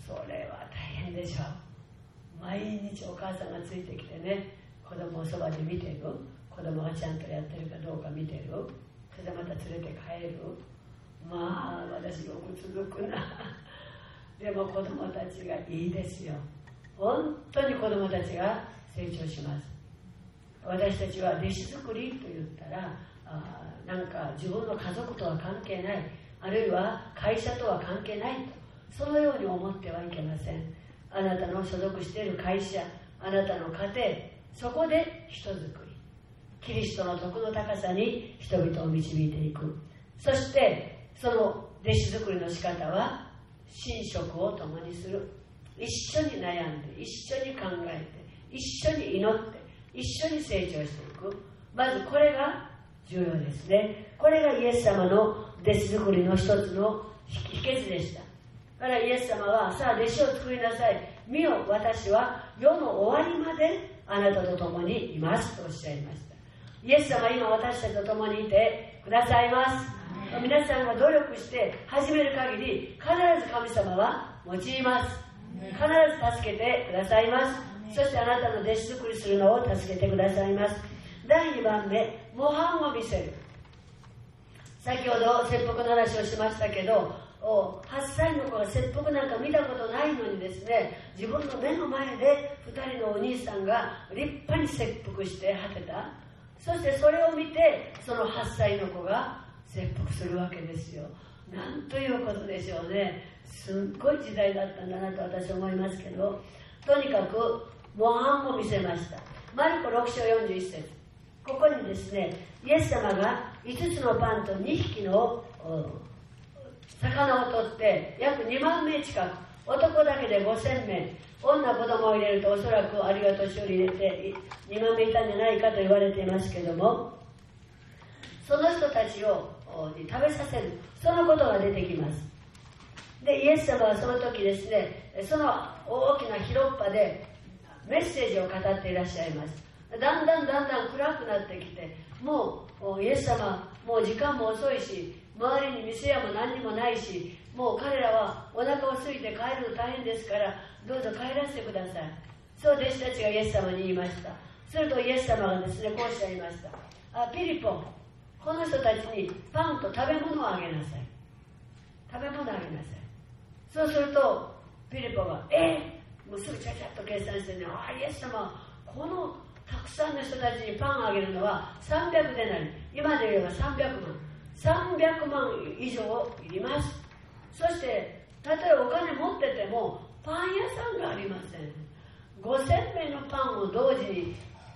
それは大変でしょう。毎日お母さんがついてきてね、子供をそばで見てる、子供がちゃんとやってるかどうか見てる、それでまた連れて帰る。まあ私よく続くなでも子供たちがいいですよ。本当に子供たちが成長します。私たちは弟子作りと言ったらなんか自分の家族とは関係ない、あるいは会社とは関係ないと、そのように思ってはいけません。あなたの所属している会社、あなたの家庭、そこで人づくり、キリストの徳の高さに人々を導いていく。そしてその弟子作りの仕方は寝食を共にする、一緒に悩んで、一緒に考えて、一緒に祈って、一緒に成長していく。まずこれが重要ですね。これがイエス様の弟子作りの一つの秘訣でした。だからイエス様は、さあ弟子を作りなさい、見よ私は世の終わりまであなたと共にいますとおっしゃいました。イエス様は今私たちと共にいてくださいます。皆さんが努力して始める限り、必ず神様は用います。必ず助けてくださいます。そしてあなたの弟子作りするのを助けてくださいます。第2番目、模範を見せる。先ほど切腹の話をしましたけど、8歳の子が切腹なんか見たことないのにですね、自分の目の前で2人のお兄さんが立派に切腹して果てた。そしてそれを見て、その8歳の子が切腹するわけですよ。なんということでしょうね。すっごい時代だったんだなと私は思いますけど、とにかく模範を見せました。マルコ6章41節、ここにですね、イエス様が5つのパンと2匹の魚を取って約2万名近く、男だけで5000名、女子供を入れるとおそらくあるいは年寄り入れて2万名いたんじゃないかと言われていますけども、その人たちを食べさせる、そのことが出てきます。でイエス様はその時ですね、その大きな広っ端でメッセージを語っていらっしゃいます。だんだん暗くなってきて、もうイエス様もう時間も遅いし、周りに店屋も何にもないし、もう彼らはお腹を空いて帰るの大変ですから、どうぞ帰らせてください。そう弟子たちがイエス様に言いました。するとイエス様がですね、こうおっしゃいました。ピリポ、この人たちにパンと食べ物をあげなさい。食べ物をあげなさい。そうするとピリポがもうすぐちゃちゃっと計算してね、イエス様、このたくさんの人たちにパンをあげるのは300デナリ、今で言えば300万。 300万以上いります。そして例えばお金持っててもパン屋さんがありません。5000名のパンを同時に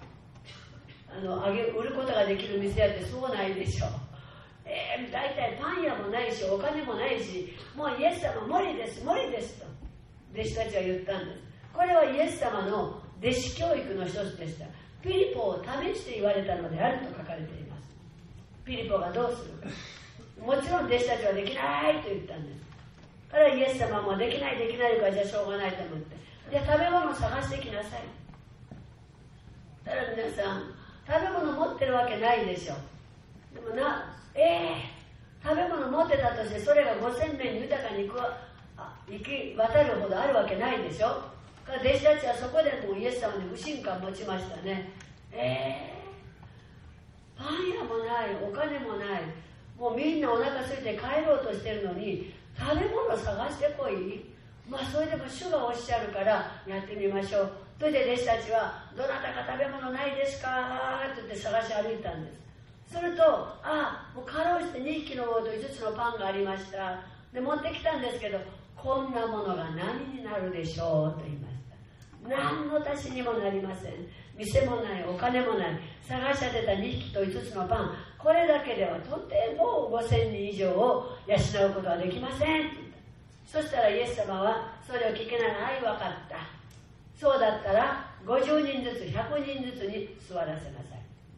売ることができる店屋ってそうないでしょ。大体パン屋もないしお金もないし、もうイエス様無理です無理ですと弟子たちは言ったんです。これはイエス様の弟子教育の一つでした。ピリポを試して言われたのであると書かれています。ピリポがどうするか、もちろん弟子たちはできないと言ったんです。からイエス様もできないからじゃあしょうがないと思って、じゃあ食べ物を探してきなさい。だから皆さん食べ物持ってるわけないでしょ。でも食べ物持ってたとしてそれが5000名に豊かに行き渡るほどあるわけないでしょ。から弟子たちはそこでもうイエス様に不信感持ちましたね。パン屋もないお金もない、もうみんなお腹空いて帰ろうとしてるのに食べ物探してこい。それでも主がおっしゃるからやってみましょう。それで弟子たちはどなたか食べ物ないですかって言って探し歩いたんです。するともうかろうじて2匹の魚と5つのパンがありました。で持ってきたんですけど、こんなものが何になるでしょうと言いました。何の足しにもなりません。店もないお金もない、探し当てた2匹と5つのパン、これだけではとても5000人以上を養うことはできませんって言った。そしたらイエス様はそれを聞きながら、分かった、そうだったら50人ずつ100人ずつに座らせなさい。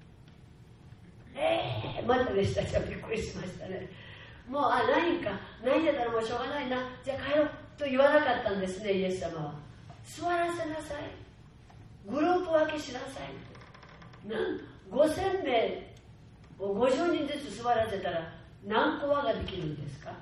また弟子たちはびっくりしましたね。もうないんだったらもうしょうがないな、じゃあ帰ろうと言わなかったんですね。イエス様は座らせなさい、グループ分けしなさい。5000名を50人ずつ座らせたら何個輪ができるんですか。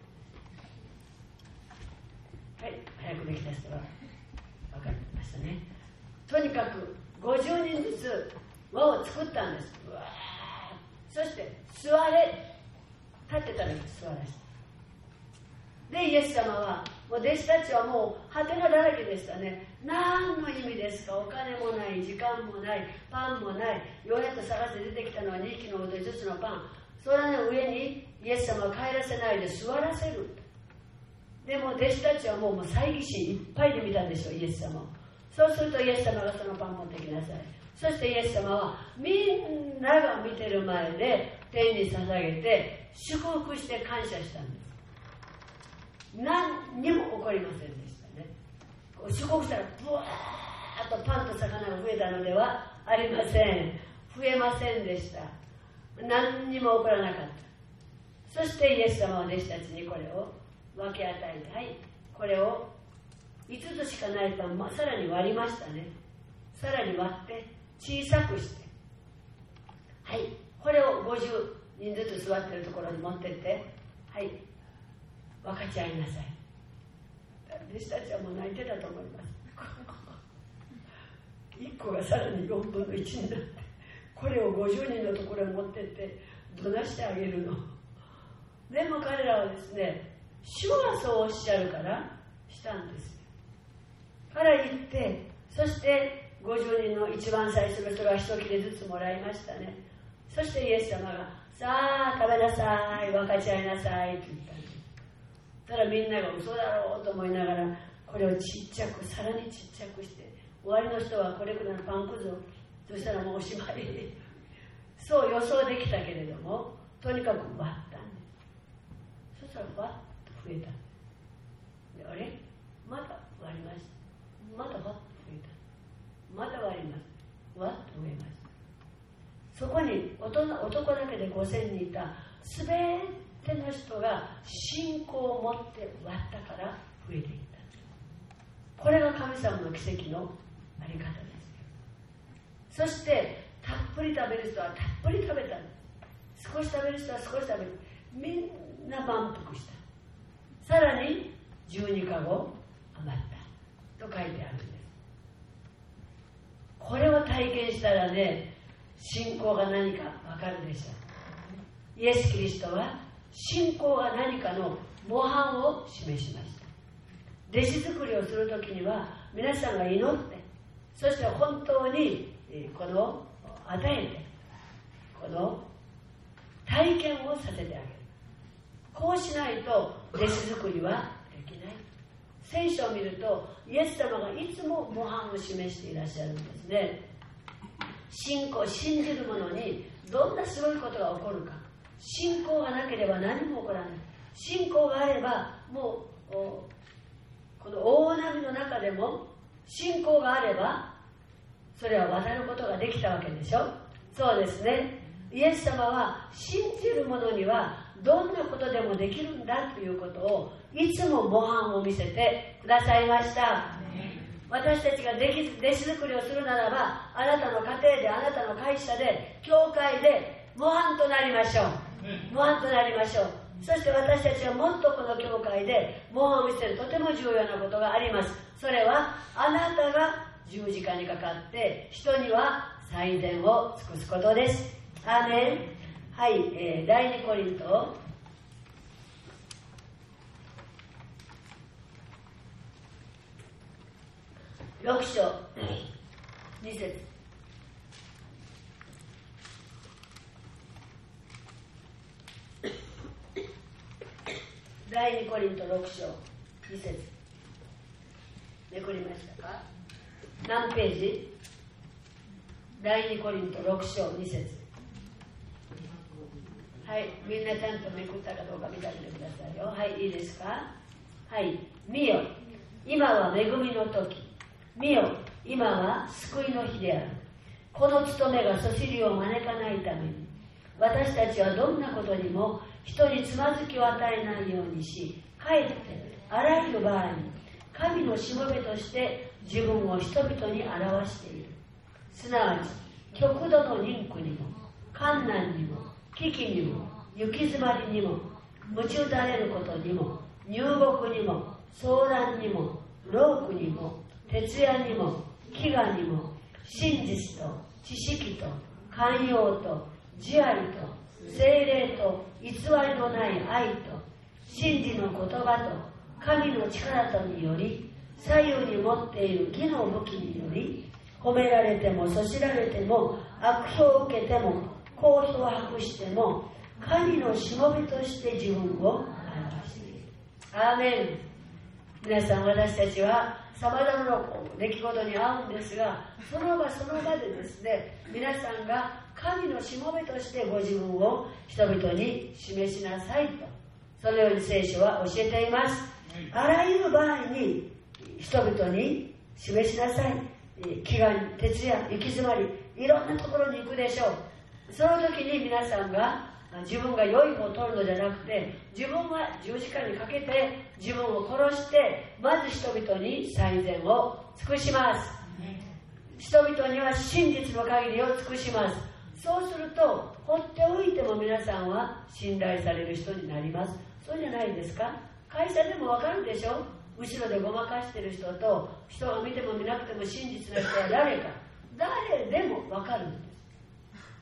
はい、早くできた人は分かりましたね。とにかく50人ずつ輪を作ったんです。そして座れ、立ってたら座らせた。でイエス様はもう弟子たちはもうハテナだらけでしたね。何の意味ですか。お金もない時間もないパンもない、ようやく探して出てきたのは2匹の魚と5つのパン。それの上にイエス様は帰らせないで座らせる。でも弟子たちはもう猜疑心いっぱいで見たんでしょう、イエス様を。そうするとイエス様がそのパン持ってきなさい。そしてイエス様はみんなが見てる前で天に捧げて祝福して感謝したんです。何にも起こりませんでしたね。祝福したらブワーッとパンと魚が増えたのではありません。増えませんでした。何にも起こらなかった。そしてイエス様は弟子たちにこれを分け与えて、はい、これを5つしかないパン、さらに割りましたね。さらに割って小さくして、はい、これを50人ずつ座ってるところに持ってって、はい、分かち合いなさい。弟子たちはもう泣いてたと思います。1個がさらに4分の1になって、これを50人のところに持ってってどなしてあげるの。でも彼らはですね、主はそうおっしゃるからしたんです。から言って、そして50人の一番最初の人が一切れずつもらいましたね。そしてイエス様が、さあ食べなさい、分かち合いなさいと言ったんです。ただみんなが嘘だろうと思いながら、これをちっちゃく、さらにちっちゃくして、終わりの人はこれくらいのパンくず、そしたらもうおしまい。そう予想できたけれども、とにかく割ったんです。そしたらわっと増えた。であれまた割りました。またわっと増えた。また割ります。わっと増えました。そこに男だけで5000人いたすべての人が信仰を持って割ったから増えていった。これが神様の奇跡のあり方ですよ。そしてたっぷり食べる人はたっぷり食べた。少し食べる人は少し食べる。みんな満腹した。さらに12かご余ったと書いてあるんです。これを体験したらね、信仰が何か分かるでしょう。イエス・キリストは信仰が何かの模範を示しました。弟子作りをするときには皆さんが祈って、そして本当にこの与えて、この体験をさせてあげる。こうしないと弟子作りはできない。聖書を見るとイエス様がいつも模範を示していらっしゃるんですね。信じる者にどんなすごいことが起こるか。信仰がなければ何も起こらない。信仰があればもうこの大波の中でも信仰があればそれは渡ることができたわけでしょ。そうですね。イエス様は信じる者にはどんなことでもできるんだということをいつも模範を見せてくださいました。私たちが弟子作りをするならば、あなたの家庭で、あなたの会社で、教会で模範となりましょう。模範となりましょう。そして私たちはもっとこの教会で模範を見せるとても重要なことがあります。それはあなたが十字架にかかって人には最善を尽くすことです。アーメン。はい、第2コリント6章2節。第2コリント6章2節。めくりましたか？何ページ？第2コリント6章2節。はい、みんなちゃんとめくったかどうか見てあげてくださいよ。はい、いいですか？はい、見よ、今は恵みの時。見よ、今は救いの日である。この務めがそしりを招かないために、私たちはどんなことにも人につまずきを与えないようにし、かえってあらゆる場合に神のしもべとして自分を人々に表している。すなわち極度の妊婦にも患難にも危機にも行き詰まりにも鞭打たれることにも入国にも騒乱にも労苦にも徹夜にも飢餓にも真実と知識と寛容と慈愛と聖霊と偽りのない愛と真理の言葉と神の力とにより左右に持っている義の武器により褒められてもそしられても悪評を受けても好評を博しても神のしもべとして自分を表している。アーメン。皆さん、私たちはさまざまな出来事に遭うんですが、その場その場でですね、皆さんが神のしもべとしてご自分を人々に示しなさいと、そのように聖書は教えています。あらゆる場合に人々に示しなさい。飢餓、徹夜、行き詰まり、いろんなところに行くでしょう。その時に皆さんが自分が良い方を取るのじゃなくて、自分は十字架にかけて自分を殺してまず人々に最善を尽くします。人々には真実の限りを尽くします。そうすると放っておいても皆さんは信頼される人になります。そうじゃないですか？会社でもわかるでしょ？後ろでごまかしてる人と人が見ても見なくても真実な人は誰か、誰でもわかるんです。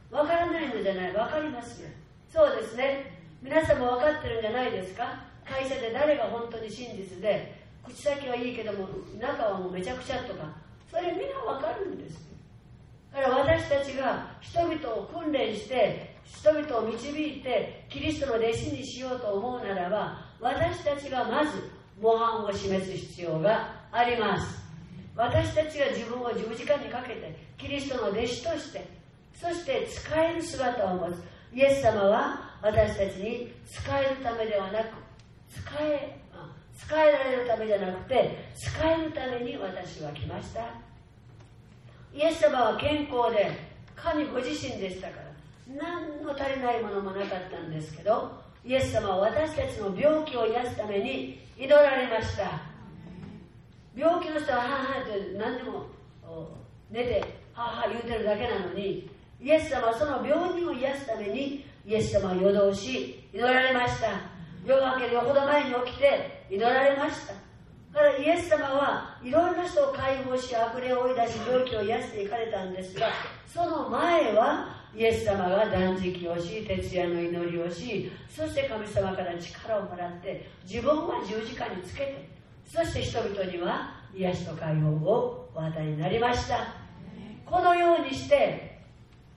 わからないのじゃない、わかりますよ。そうですね。皆さんも分かってるんじゃないですか？会社で誰が本当に真実で、口先はいいけども中はもうめちゃくちゃとか、それみんな分かるんです。だから私たちが人々を訓練して人々を導いてキリストの弟子にしようと思うならば、私たちがまず模範を示す必要があります。私たちが自分を十字架にかけてキリストの弟子として、そして使える姿を持つ。イエス様は私たちに使えるためではなく、使えられるためじゃなくて、使えるために私は来ました。イエス様は健康で神ご自身でしたから、何の足りないものもなかったんですけど、イエス様は私たちの病気を癒すために祈られました。病気の人ははぁはぁって何でも寝てはぁはぁ言うてるだけなのに、イエス様はその病人を癒すためにイエス様は夜通し祈られました。夜が明けるよほど前に起きて祈られました。だからイエス様はいろんな人を解放し、悪霊を追い出し、病気を癒していかれたんですが、その前はイエス様が断食をし、徹夜の祈りをし、そして神様から力をもらって自分は十字架につけて、そして人々には癒しと解放をお与えになりました。このようにして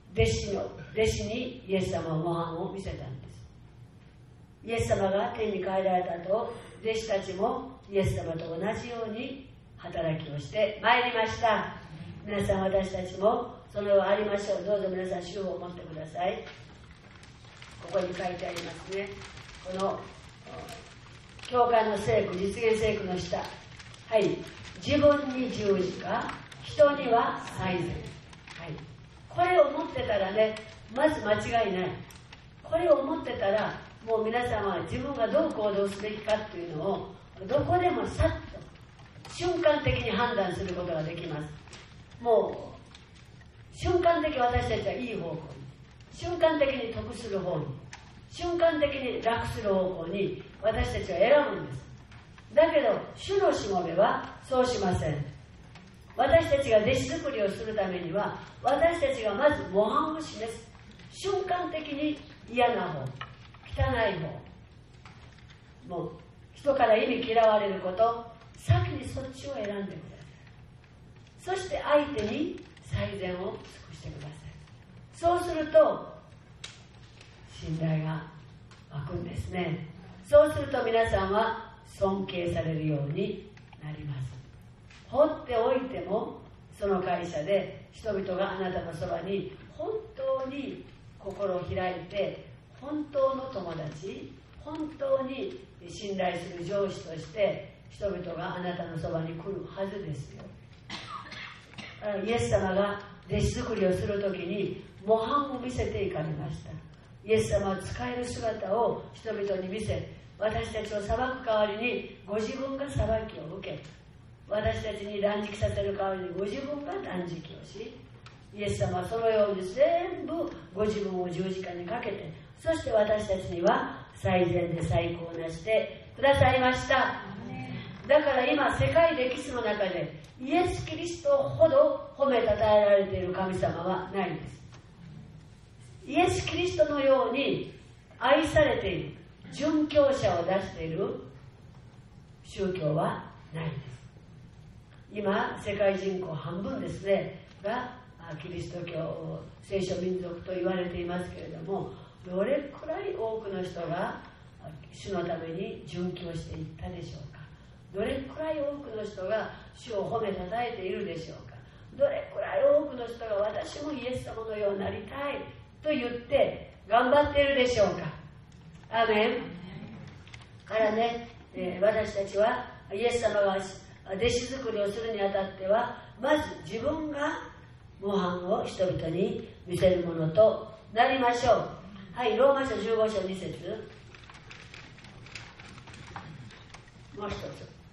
弟子にイエス様は模範を見せたんです。イエス様が天に帰られた後、弟子たちもイエス様と同じように働きをしてまいりました。皆さん、私たちもそのようありましょう。どうぞ皆さん、主を持ってください。ここに書いてありますね。この教会の聖句、実現聖句の下、はい、自分に十字架、人には最善、はい、これを持ってたらね、まず間違いない。これを持ってたら、もう皆さんは自分がどう行動すべきかっていうのをどこでもさっと瞬間的に判断することができます。もう瞬間的に私たちはいい方向に、瞬間的に得する方に、瞬間的に楽する方向に私たちは選ぶんです。だけど主のしもべはそうしません。私たちが弟子作りをするためには、私たちがまず模範を示す。瞬間的に嫌な方、汚い方、もう人から意味嫌われること、先にそっちを選んでください。そして相手に最善を尽くしてください。そうすると信頼が湧くんですね。そうすると皆さんは尊敬されるようになります。放っておいても、その会社で人々があなたのそばに本当に心を開いて、本当の友達、本当に信頼する上司として人々があなたのそばに来るはずですよ。イエス様が弟子作りをするときに模範を見せていかれました。イエス様は使える姿を人々に見せ、私たちを裁く代わりにご自分が裁きを受け、私たちに断食させる代わりにご自分が断食をし、イエス様はそのように全部ご自分を十字架にかけて、そして私たちには最善で最高なしてくださいました。だから今世界歴史の中でイエス・キリストほど褒めたたえられている神様はないんです。イエス・キリストのように愛されている殉教者を出している宗教はないんです。今世界人口半分ですねがキリスト教、聖書民族と言われていますけれども、どれくらい多くの人が主のために殉教していったでしょうか。どれくらい多くの人が主を褒めたたえているでしょうか。どれくらい多くの人が私もイエス様のようになりたいと言って頑張っているでしょうか。アーメン。からね、私たちはイエス様が弟子作りをするにあたっては、まず自分が模範を人々に見せるものとなりましょう。はい、ローマ書15章2節、もう一つ、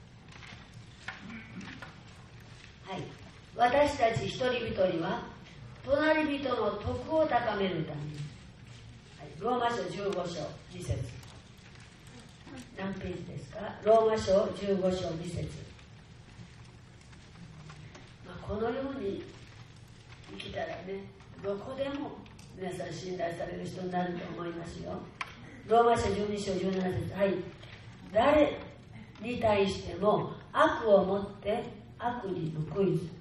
はい、私たち一人一人は隣人の徳を高めるために、はい、ローマ書15章2節、何ページですか。ローマ書15章2節、このように生きたらね、どこでも皆さん信頼される人になると思いますよ。ローマ書12章17節、はい、誰に対しても悪をもって悪に報いず。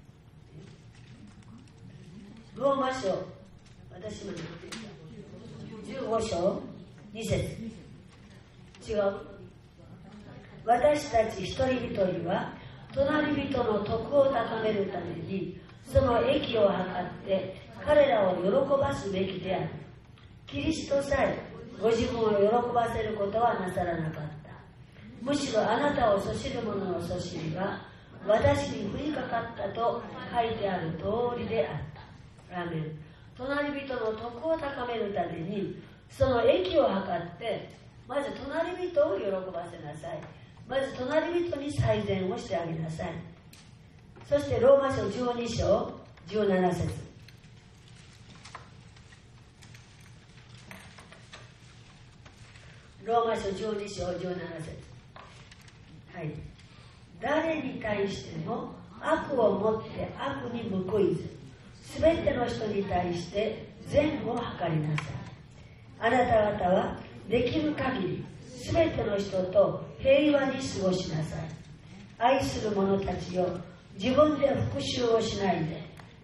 ローマ書、私も15章2節、違う。私たち一人一人は隣人の徳を高めるためにその益を図って彼らを喜ばすべきである。キリストさえご自分を喜ばせることはなさらなかった。むしろあなたをそしる者のそしりが私に降りかかったと書いてある通りであった。アーメン。隣人の徳を高めるためにその益を図って、まず隣人を喜ばせなさい。まず隣人に最善をしてあげなさい。そしてローマ書12章17節、ローマ書12章17節、はい、誰に対しても悪をもって悪に報いず、すべての人に対して善を図りなさい。あなた方はできる限りすべての人と平和に過ごしなさい。愛する者たちよ、自分で復讐をしないで、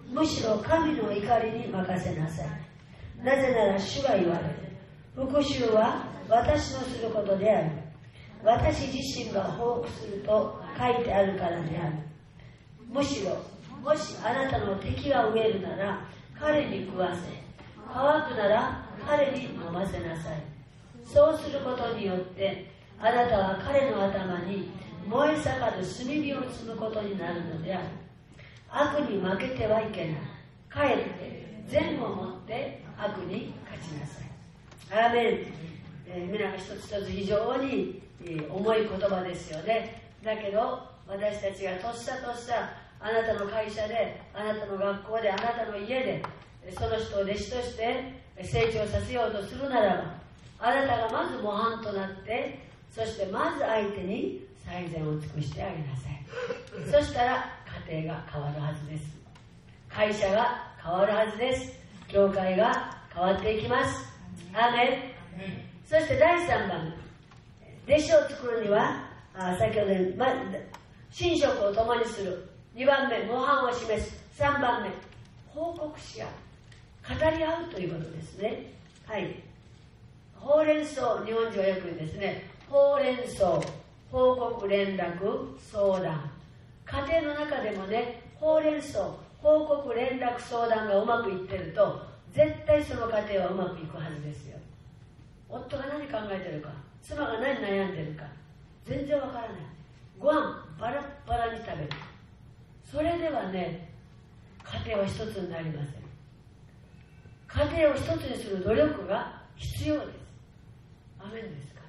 むしろ神の怒りに任せなさい。なぜなら主が言われる。復讐は私のすることである。私自身が報復すると書いてあるからである。むしろ、もしあなたの敵が飢えるなら彼に食わせ、乾くなら彼に飲ませなさい。そうすることによってあなたは彼の頭に燃え盛る炭火を積むことになるのである。悪に負けてはいけない。かえって善をもって悪に勝ちなさい。アーメン。皆が一つ一つ非常に重い言葉ですよね。だけど私たちがとっさとっさあなたの会社で、あなたの学校で、あなたの家でその人を弟子として成長させようとするならば、あなたがまず模範となって、そしてまず相手に最善を尽くしてあげなさい。そしたら家庭が変わるはずです。会社が変わるはずです。教会が変わっていきます。アーメン。そして第3番、弟子を作るには先ほど言った、寝食を共にする。2番目、模範を示す。3番目、報告し合う。語り合うということですね。はい。ほうれん草、日本人はよく言うんですね。ほうれん草、報告、連絡、相談。家庭の中でもね、ほうれん草、報告、連絡、相談がうまくいってると、絶対その家庭はうまくいくはずですよ。夫が何考えてるか、妻が何悩んでるか、全然わからない。ご飯バラバラに食べる。それではね、家庭は一つになりません。家庭を一つにする努力が必要です。アメンですから。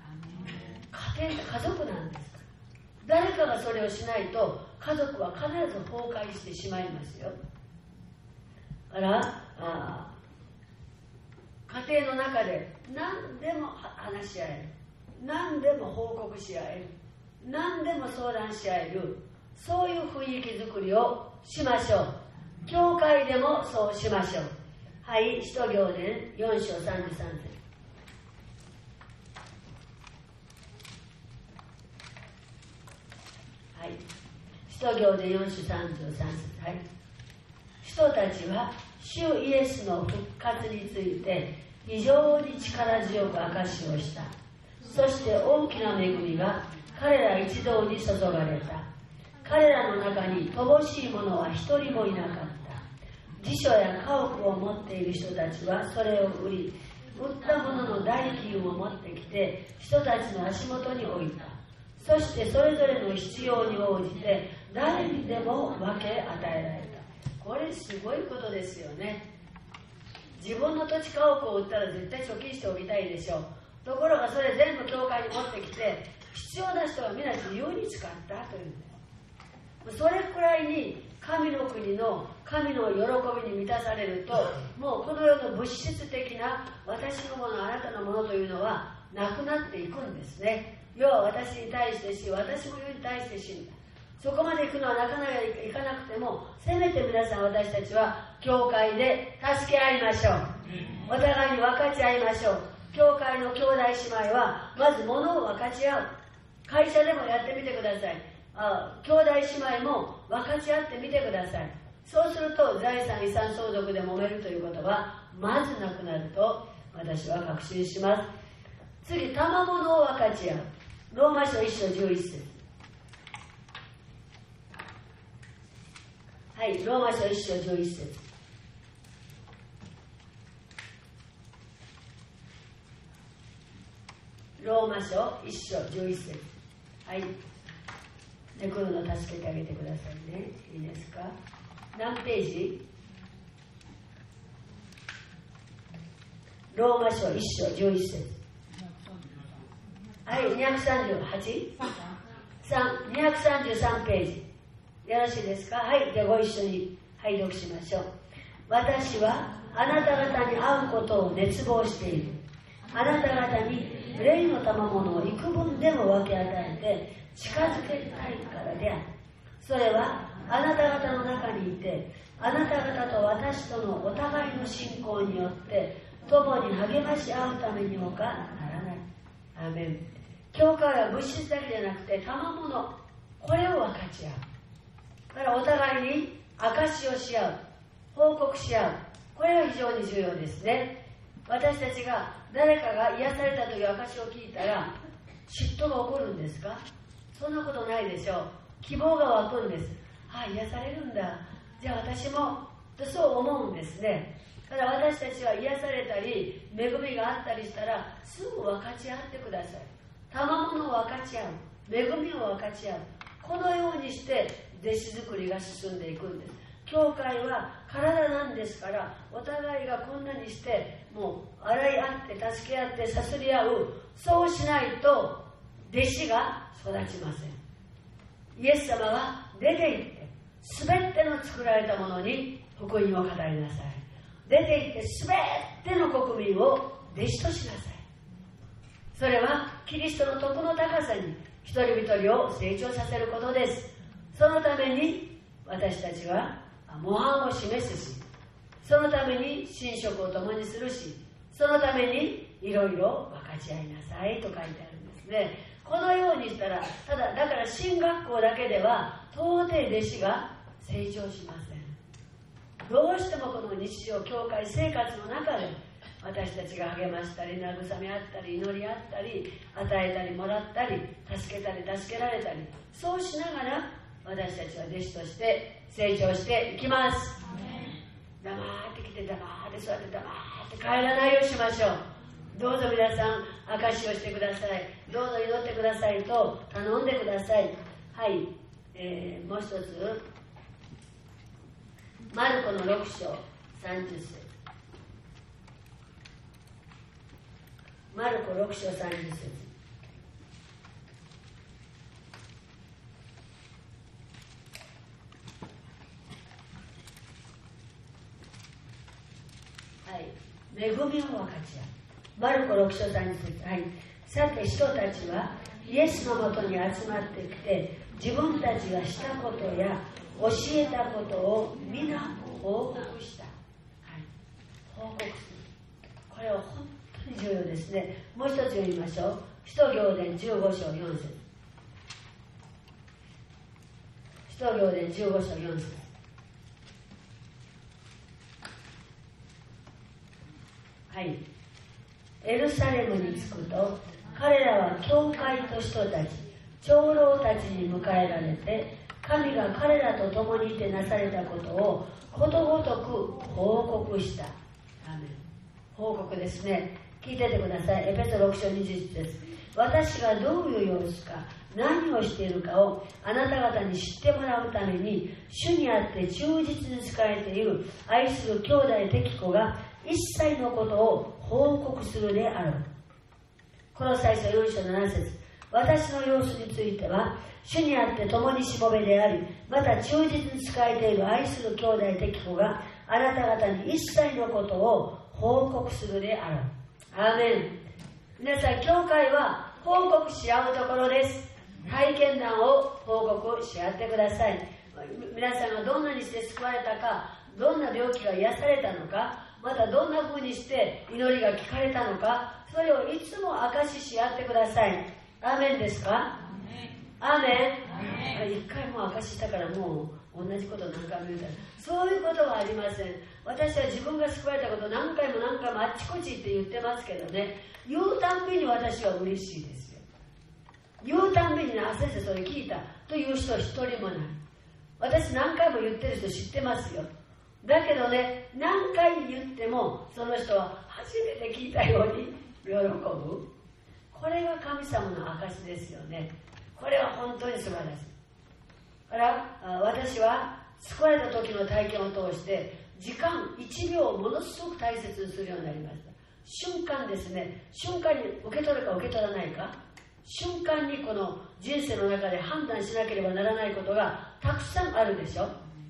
家庭って家族なんですから。誰かがそれをしないと家族は必ず崩壊してしまいますよ。だから家庭の中で何でも話し合える、何でも報告し合える、何でも相談し合える、そういう雰囲気づくりをしましょう。教会でもそうしましょう。はい、使徒行伝4章33節。はい、使徒行伝4章33節。はい、人たちは主イエスの復活について非常に力強く証しをした。そして大きな恵みが彼ら一同に注がれた。彼らの中に乏しい者は一人もいなかった。辞書や家屋を持っている人たちはそれを売り、売ったものの代金を持ってきて人たちの足元に置いた。そしてそれぞれの必要に応じて誰にでも分け与えられた。これすごいことですよね。自分の土地家屋を売ったら絶対貯金しておきたいでしょう。ところがそれ全部教会に持ってきて必要な人は皆自由に使ったというんです。それくらいに神の国の神の喜びに満たされると、もうこの世の物質的な私のもの、あなたのものというのはなくなっていくんですね。要は私に対して死、私も世に対して死んだ。そこまで行くのはなかなか行かなくても、せめて皆さん私たちは教会で助け合いましょう。お互いに分かち合いましょう。教会の兄弟姉妹はまず物を分かち合う。会社でもやってみてください。兄弟姉妹も分かち合ってみてください。そうすると財産遺産相続で揉めるということはまずなくなると私は確信します。次、賜物を分かち合う。ローマ書1章11節。はい、ローマ書1章11節。ローマ書1章11節。はい。で、こういうのを助けてあげてくださいね。いいですか？何ページ？ローマ書1章11節。はい、238？ 233ページ。よろしいですか？はい、でご一緒に拝読しましょう。私はあなた方に会うことを熱望している。あなた方に霊の賜物を幾分でも分け与えて近づけたいからである。それはあなた方の中にいて、あなた方と私とのお互いの信仰によって共に励まし合うためにもかならない。アーメン。教会は物質だけじゃなくて賜物、これを分かち合う。だからお互いに証しをし合う。 報告し合う。これは非常に重要ですね。私たちが誰かが癒されたという証を聞いたら嫉妬が起こるんですか？そんなことないでしょう。希望が湧くんです。癒されるんだ、じゃあ私もとそう思うんですね。だから私たちは癒されたり恵みがあったりしたらすぐ分かち合ってください。賜物を分かち合う、恵みを分かち合う、このようにして弟子作りが進んでいくんです。教会は体なんですから、お互いがこんなにしてもう洗い合って助け合ってさすり合う、そうしないと弟子が育ちません。イエス様は出て行って全ての作られたものに福音を語りなさい。出て行って全ての国民を弟子としなさい。それはキリストの徳の高さに一人一人を成長させることです。そのために私たちは模範を示すし、そのために寝食を共にするし、そのためにいろいろ分かち合いなさいと書いてあるんですね。このようにしたら、だから神学校だけでは到底弟子が成長しません。どうしてもこの日常教会生活の中で私たちが励ましたり慰め合ったり祈り合ったり与えたりもらったり助けたり助けられたり、そうしながら私たちは弟子として成長していきます。黙ってきて黙って座って黙って帰らないようにしましょう。どうぞ皆さん証しをしてください。どうぞ祈ってくださいと頼んでください。はい、もう一つマルコの6章30節、マルコ6章30節、はい、恵みを分かち合う。マルコ6章30節、はい、さて人たちはイエスのもとに集まってきて、自分たちがしたことや教えたことを皆報告した。はい、報告する。これは本当に重要ですね。もう一つ読みましょう。使徒行伝15章4節。使徒行伝15章4節。はい。エルサレムに着くと、彼らは教会と人たち、長老たちに迎えられて、神が彼らと共にいてなされたことをことごとく報告した。アーメン。報告ですね。聞いててください。エペソ6章21節。私がどういう様子か、何をしているかをあなた方に知ってもらうために、主にあって忠実に仕えている愛する兄弟敵子が一切のことを報告するであろう。この最初4章7節。私の様子については、主にあって共にしもべであり、また忠実に仕えている愛する兄弟敵子があなた方に一切のことを報告するであろう。アーメン。皆さん、教会は報告し合うところです。体験談を報告し合ってください。皆さんがどんなにして救われたか、どんな病気が癒されたのか、またどんな風にして祈りが聞かれたのか、それをいつも証しし合ってください。アーメンですか？アーメン。一回も証ししたからもう同じこと何回も言うたら、そういうことはありません。私は自分が救われたこと何回も何回もあっちこっちって言ってますけどね、言うたんびに私は嬉しいですよ。言うたんびに先生それ聞いたという人は一人もない。私何回も言ってる人知ってますよ。だけどね、何回言ってもその人は初めて聞いたように喜ぶ。これが神様の証ですよね。これは本当に素晴らしい。だから私は救われた時の体験を通して時間1秒をものすごく大切にするようになりました。瞬間ですね。瞬間に受け取るか受け取らないか、瞬間にこの人生の中で判断しなければならないことがたくさんあるでしょ。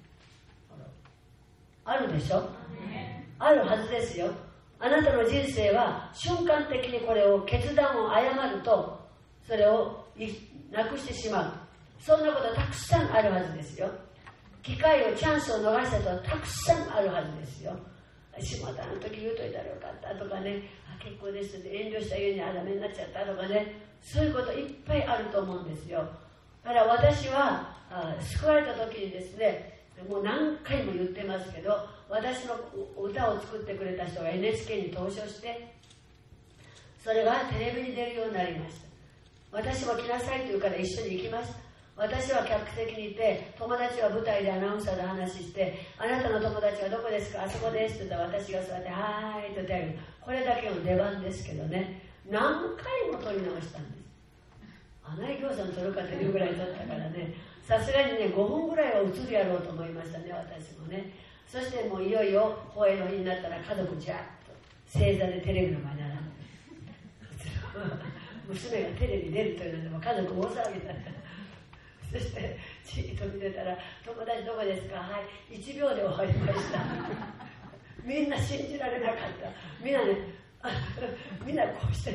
あるでしょ。あるはずですよ。あなたの人生は瞬間的にこれを決断を誤るとそれをなくしてしまう。そんなことたくさんあるはずですよ。機会をチャンスを逃したとたくさんあるはずですよ。またあの時言うといたらよかったとかね、結構ですって遠慮した家にダメになっちゃったとかね、そういうこといっぱいあると思うんですよ。だから私は救われた時にですね、 もう何回も言ってますけど、私の歌を作ってくれた人が NHK に投書して、それがテレビに出るようになりました。私も来なさいと言うから一緒に行きました。私は客席にいて、友達は舞台でアナウンサーで話して、あなたの友達はどこですか、あそこですって言ったら私が座って、はーいと言ってあげる。これだけの出番ですけどね、何回も撮り直したんです。あないぎょうさん撮るかというぐらい撮ったからね、さすがにね、5分ぐらいは映るやろうと思いましたね、私もね。そしてもういよいよ放映の日になったら家族じゃっと正座でテレビの前に並んで娘がテレビ出るというのでも家族大騒ぎだった。そしてチーッと見てたら、友達どこですか、はい、1秒で終わりましたみんな信じられなかった。みんなね、みんなこうして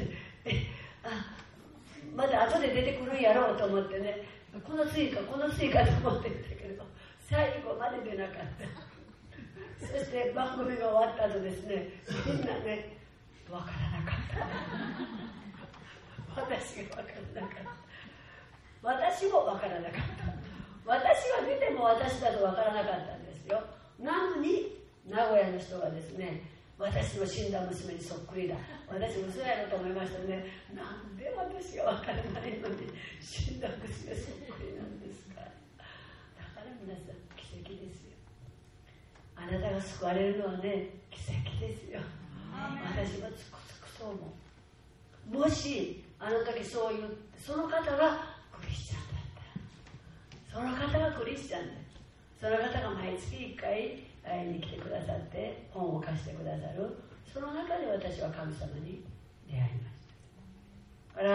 まだ後で出てくるんやろうと思ってね、この次かこの次かと思ってたけど、最後まで出なかったそして番組が終わった後ですね、みんなね、分からなかった私が分からなかった。私も分からなかった。私は見ても私だと分からなかったんですよ。なのに名古屋の人がですね、私の死んだ娘にそっくりだ、私嘘やろと思いましたね。なんで私が分からないのに死んだ娘そっくりなんですか。だから皆さん奇跡ですよ。あなたが救われるのはね、奇跡ですよ。私はつくづくそう思う。もしあの時そういうその方がクリスチャンだったら、その方がクリスチャンで、その方が毎月1回会いに来てくださって本を貸してくださる、その中で私は神様に出会いました。から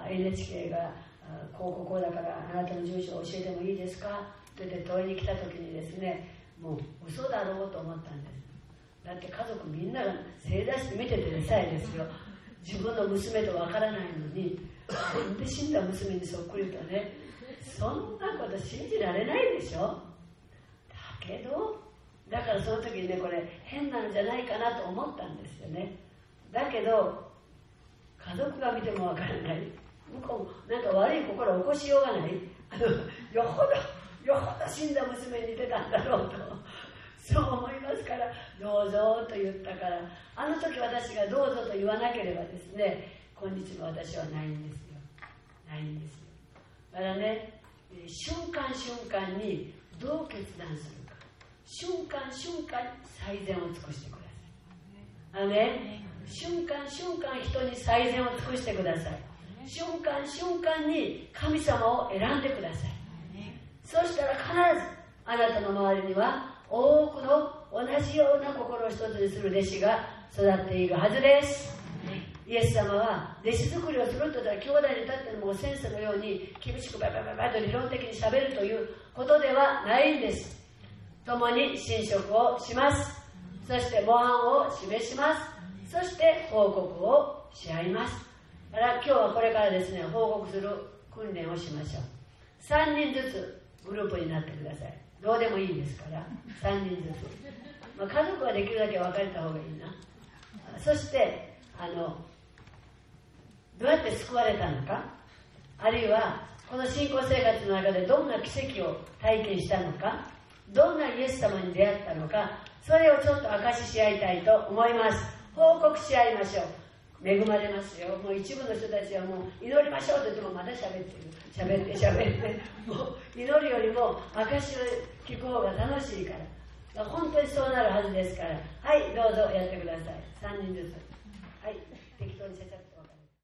NHK がこうだからあなたの住所を教えてもいいですかと言って問いに来た時にですね、もう嘘だろうと思ったんです。だって家族みんなが正座して見ててさえですよ、自分の娘とわからないのに、なんで死んだ娘にそっくりとね、そんなこと信じられないでしょ。だけどだからその時にね、これ変なんじゃないかなと思ったんですよね。だけど家族が見てもわからない、向こうなんか悪い心を起こしようがない、よほど死んだ娘に似てたんだろうとそう思いますから、どうぞと言ったから、あの時私がどうぞと言わなければですね、今日の私はないんですよ。ないんですよ。だからね、瞬間瞬間にどう決断するか、瞬間瞬間最善を尽くしてください。瞬間瞬間人に最善を尽くしてください。瞬間瞬間に神様を選んでください。そうしたら必ずあなたの周りには多くの同じような心を一つにする弟子が育っているはずです。イエス様は弟子作りをすると言ったら兄弟に立っても先生のように厳しくババと理論的にしゃべるということではないんです。共に寝食をします。そして模範を示します。そして報告をし合います。だから今日はこれからですね、報告する訓練をしましょう。3人ずつグループになってください。どうでもいいですから3人ずつ、家族はできるだけ別れた方がいいな。そしてどうやって救われたのか、あるいはこの信仰生活の中でどんな奇跡を体験したのか、どんなイエス様に出会ったのか、それをちょっと証しし合いたいと思います。報告し合いましょう。恵まれますよ。もう一部の人たちはもう祈りましょうと言ってもまだ喋ってもう祈るよりも証しを聞く方が楽しいから、本当にそうなるはずですから、はい、どうぞやってください。3人ずつ、はい、適当にせちゃって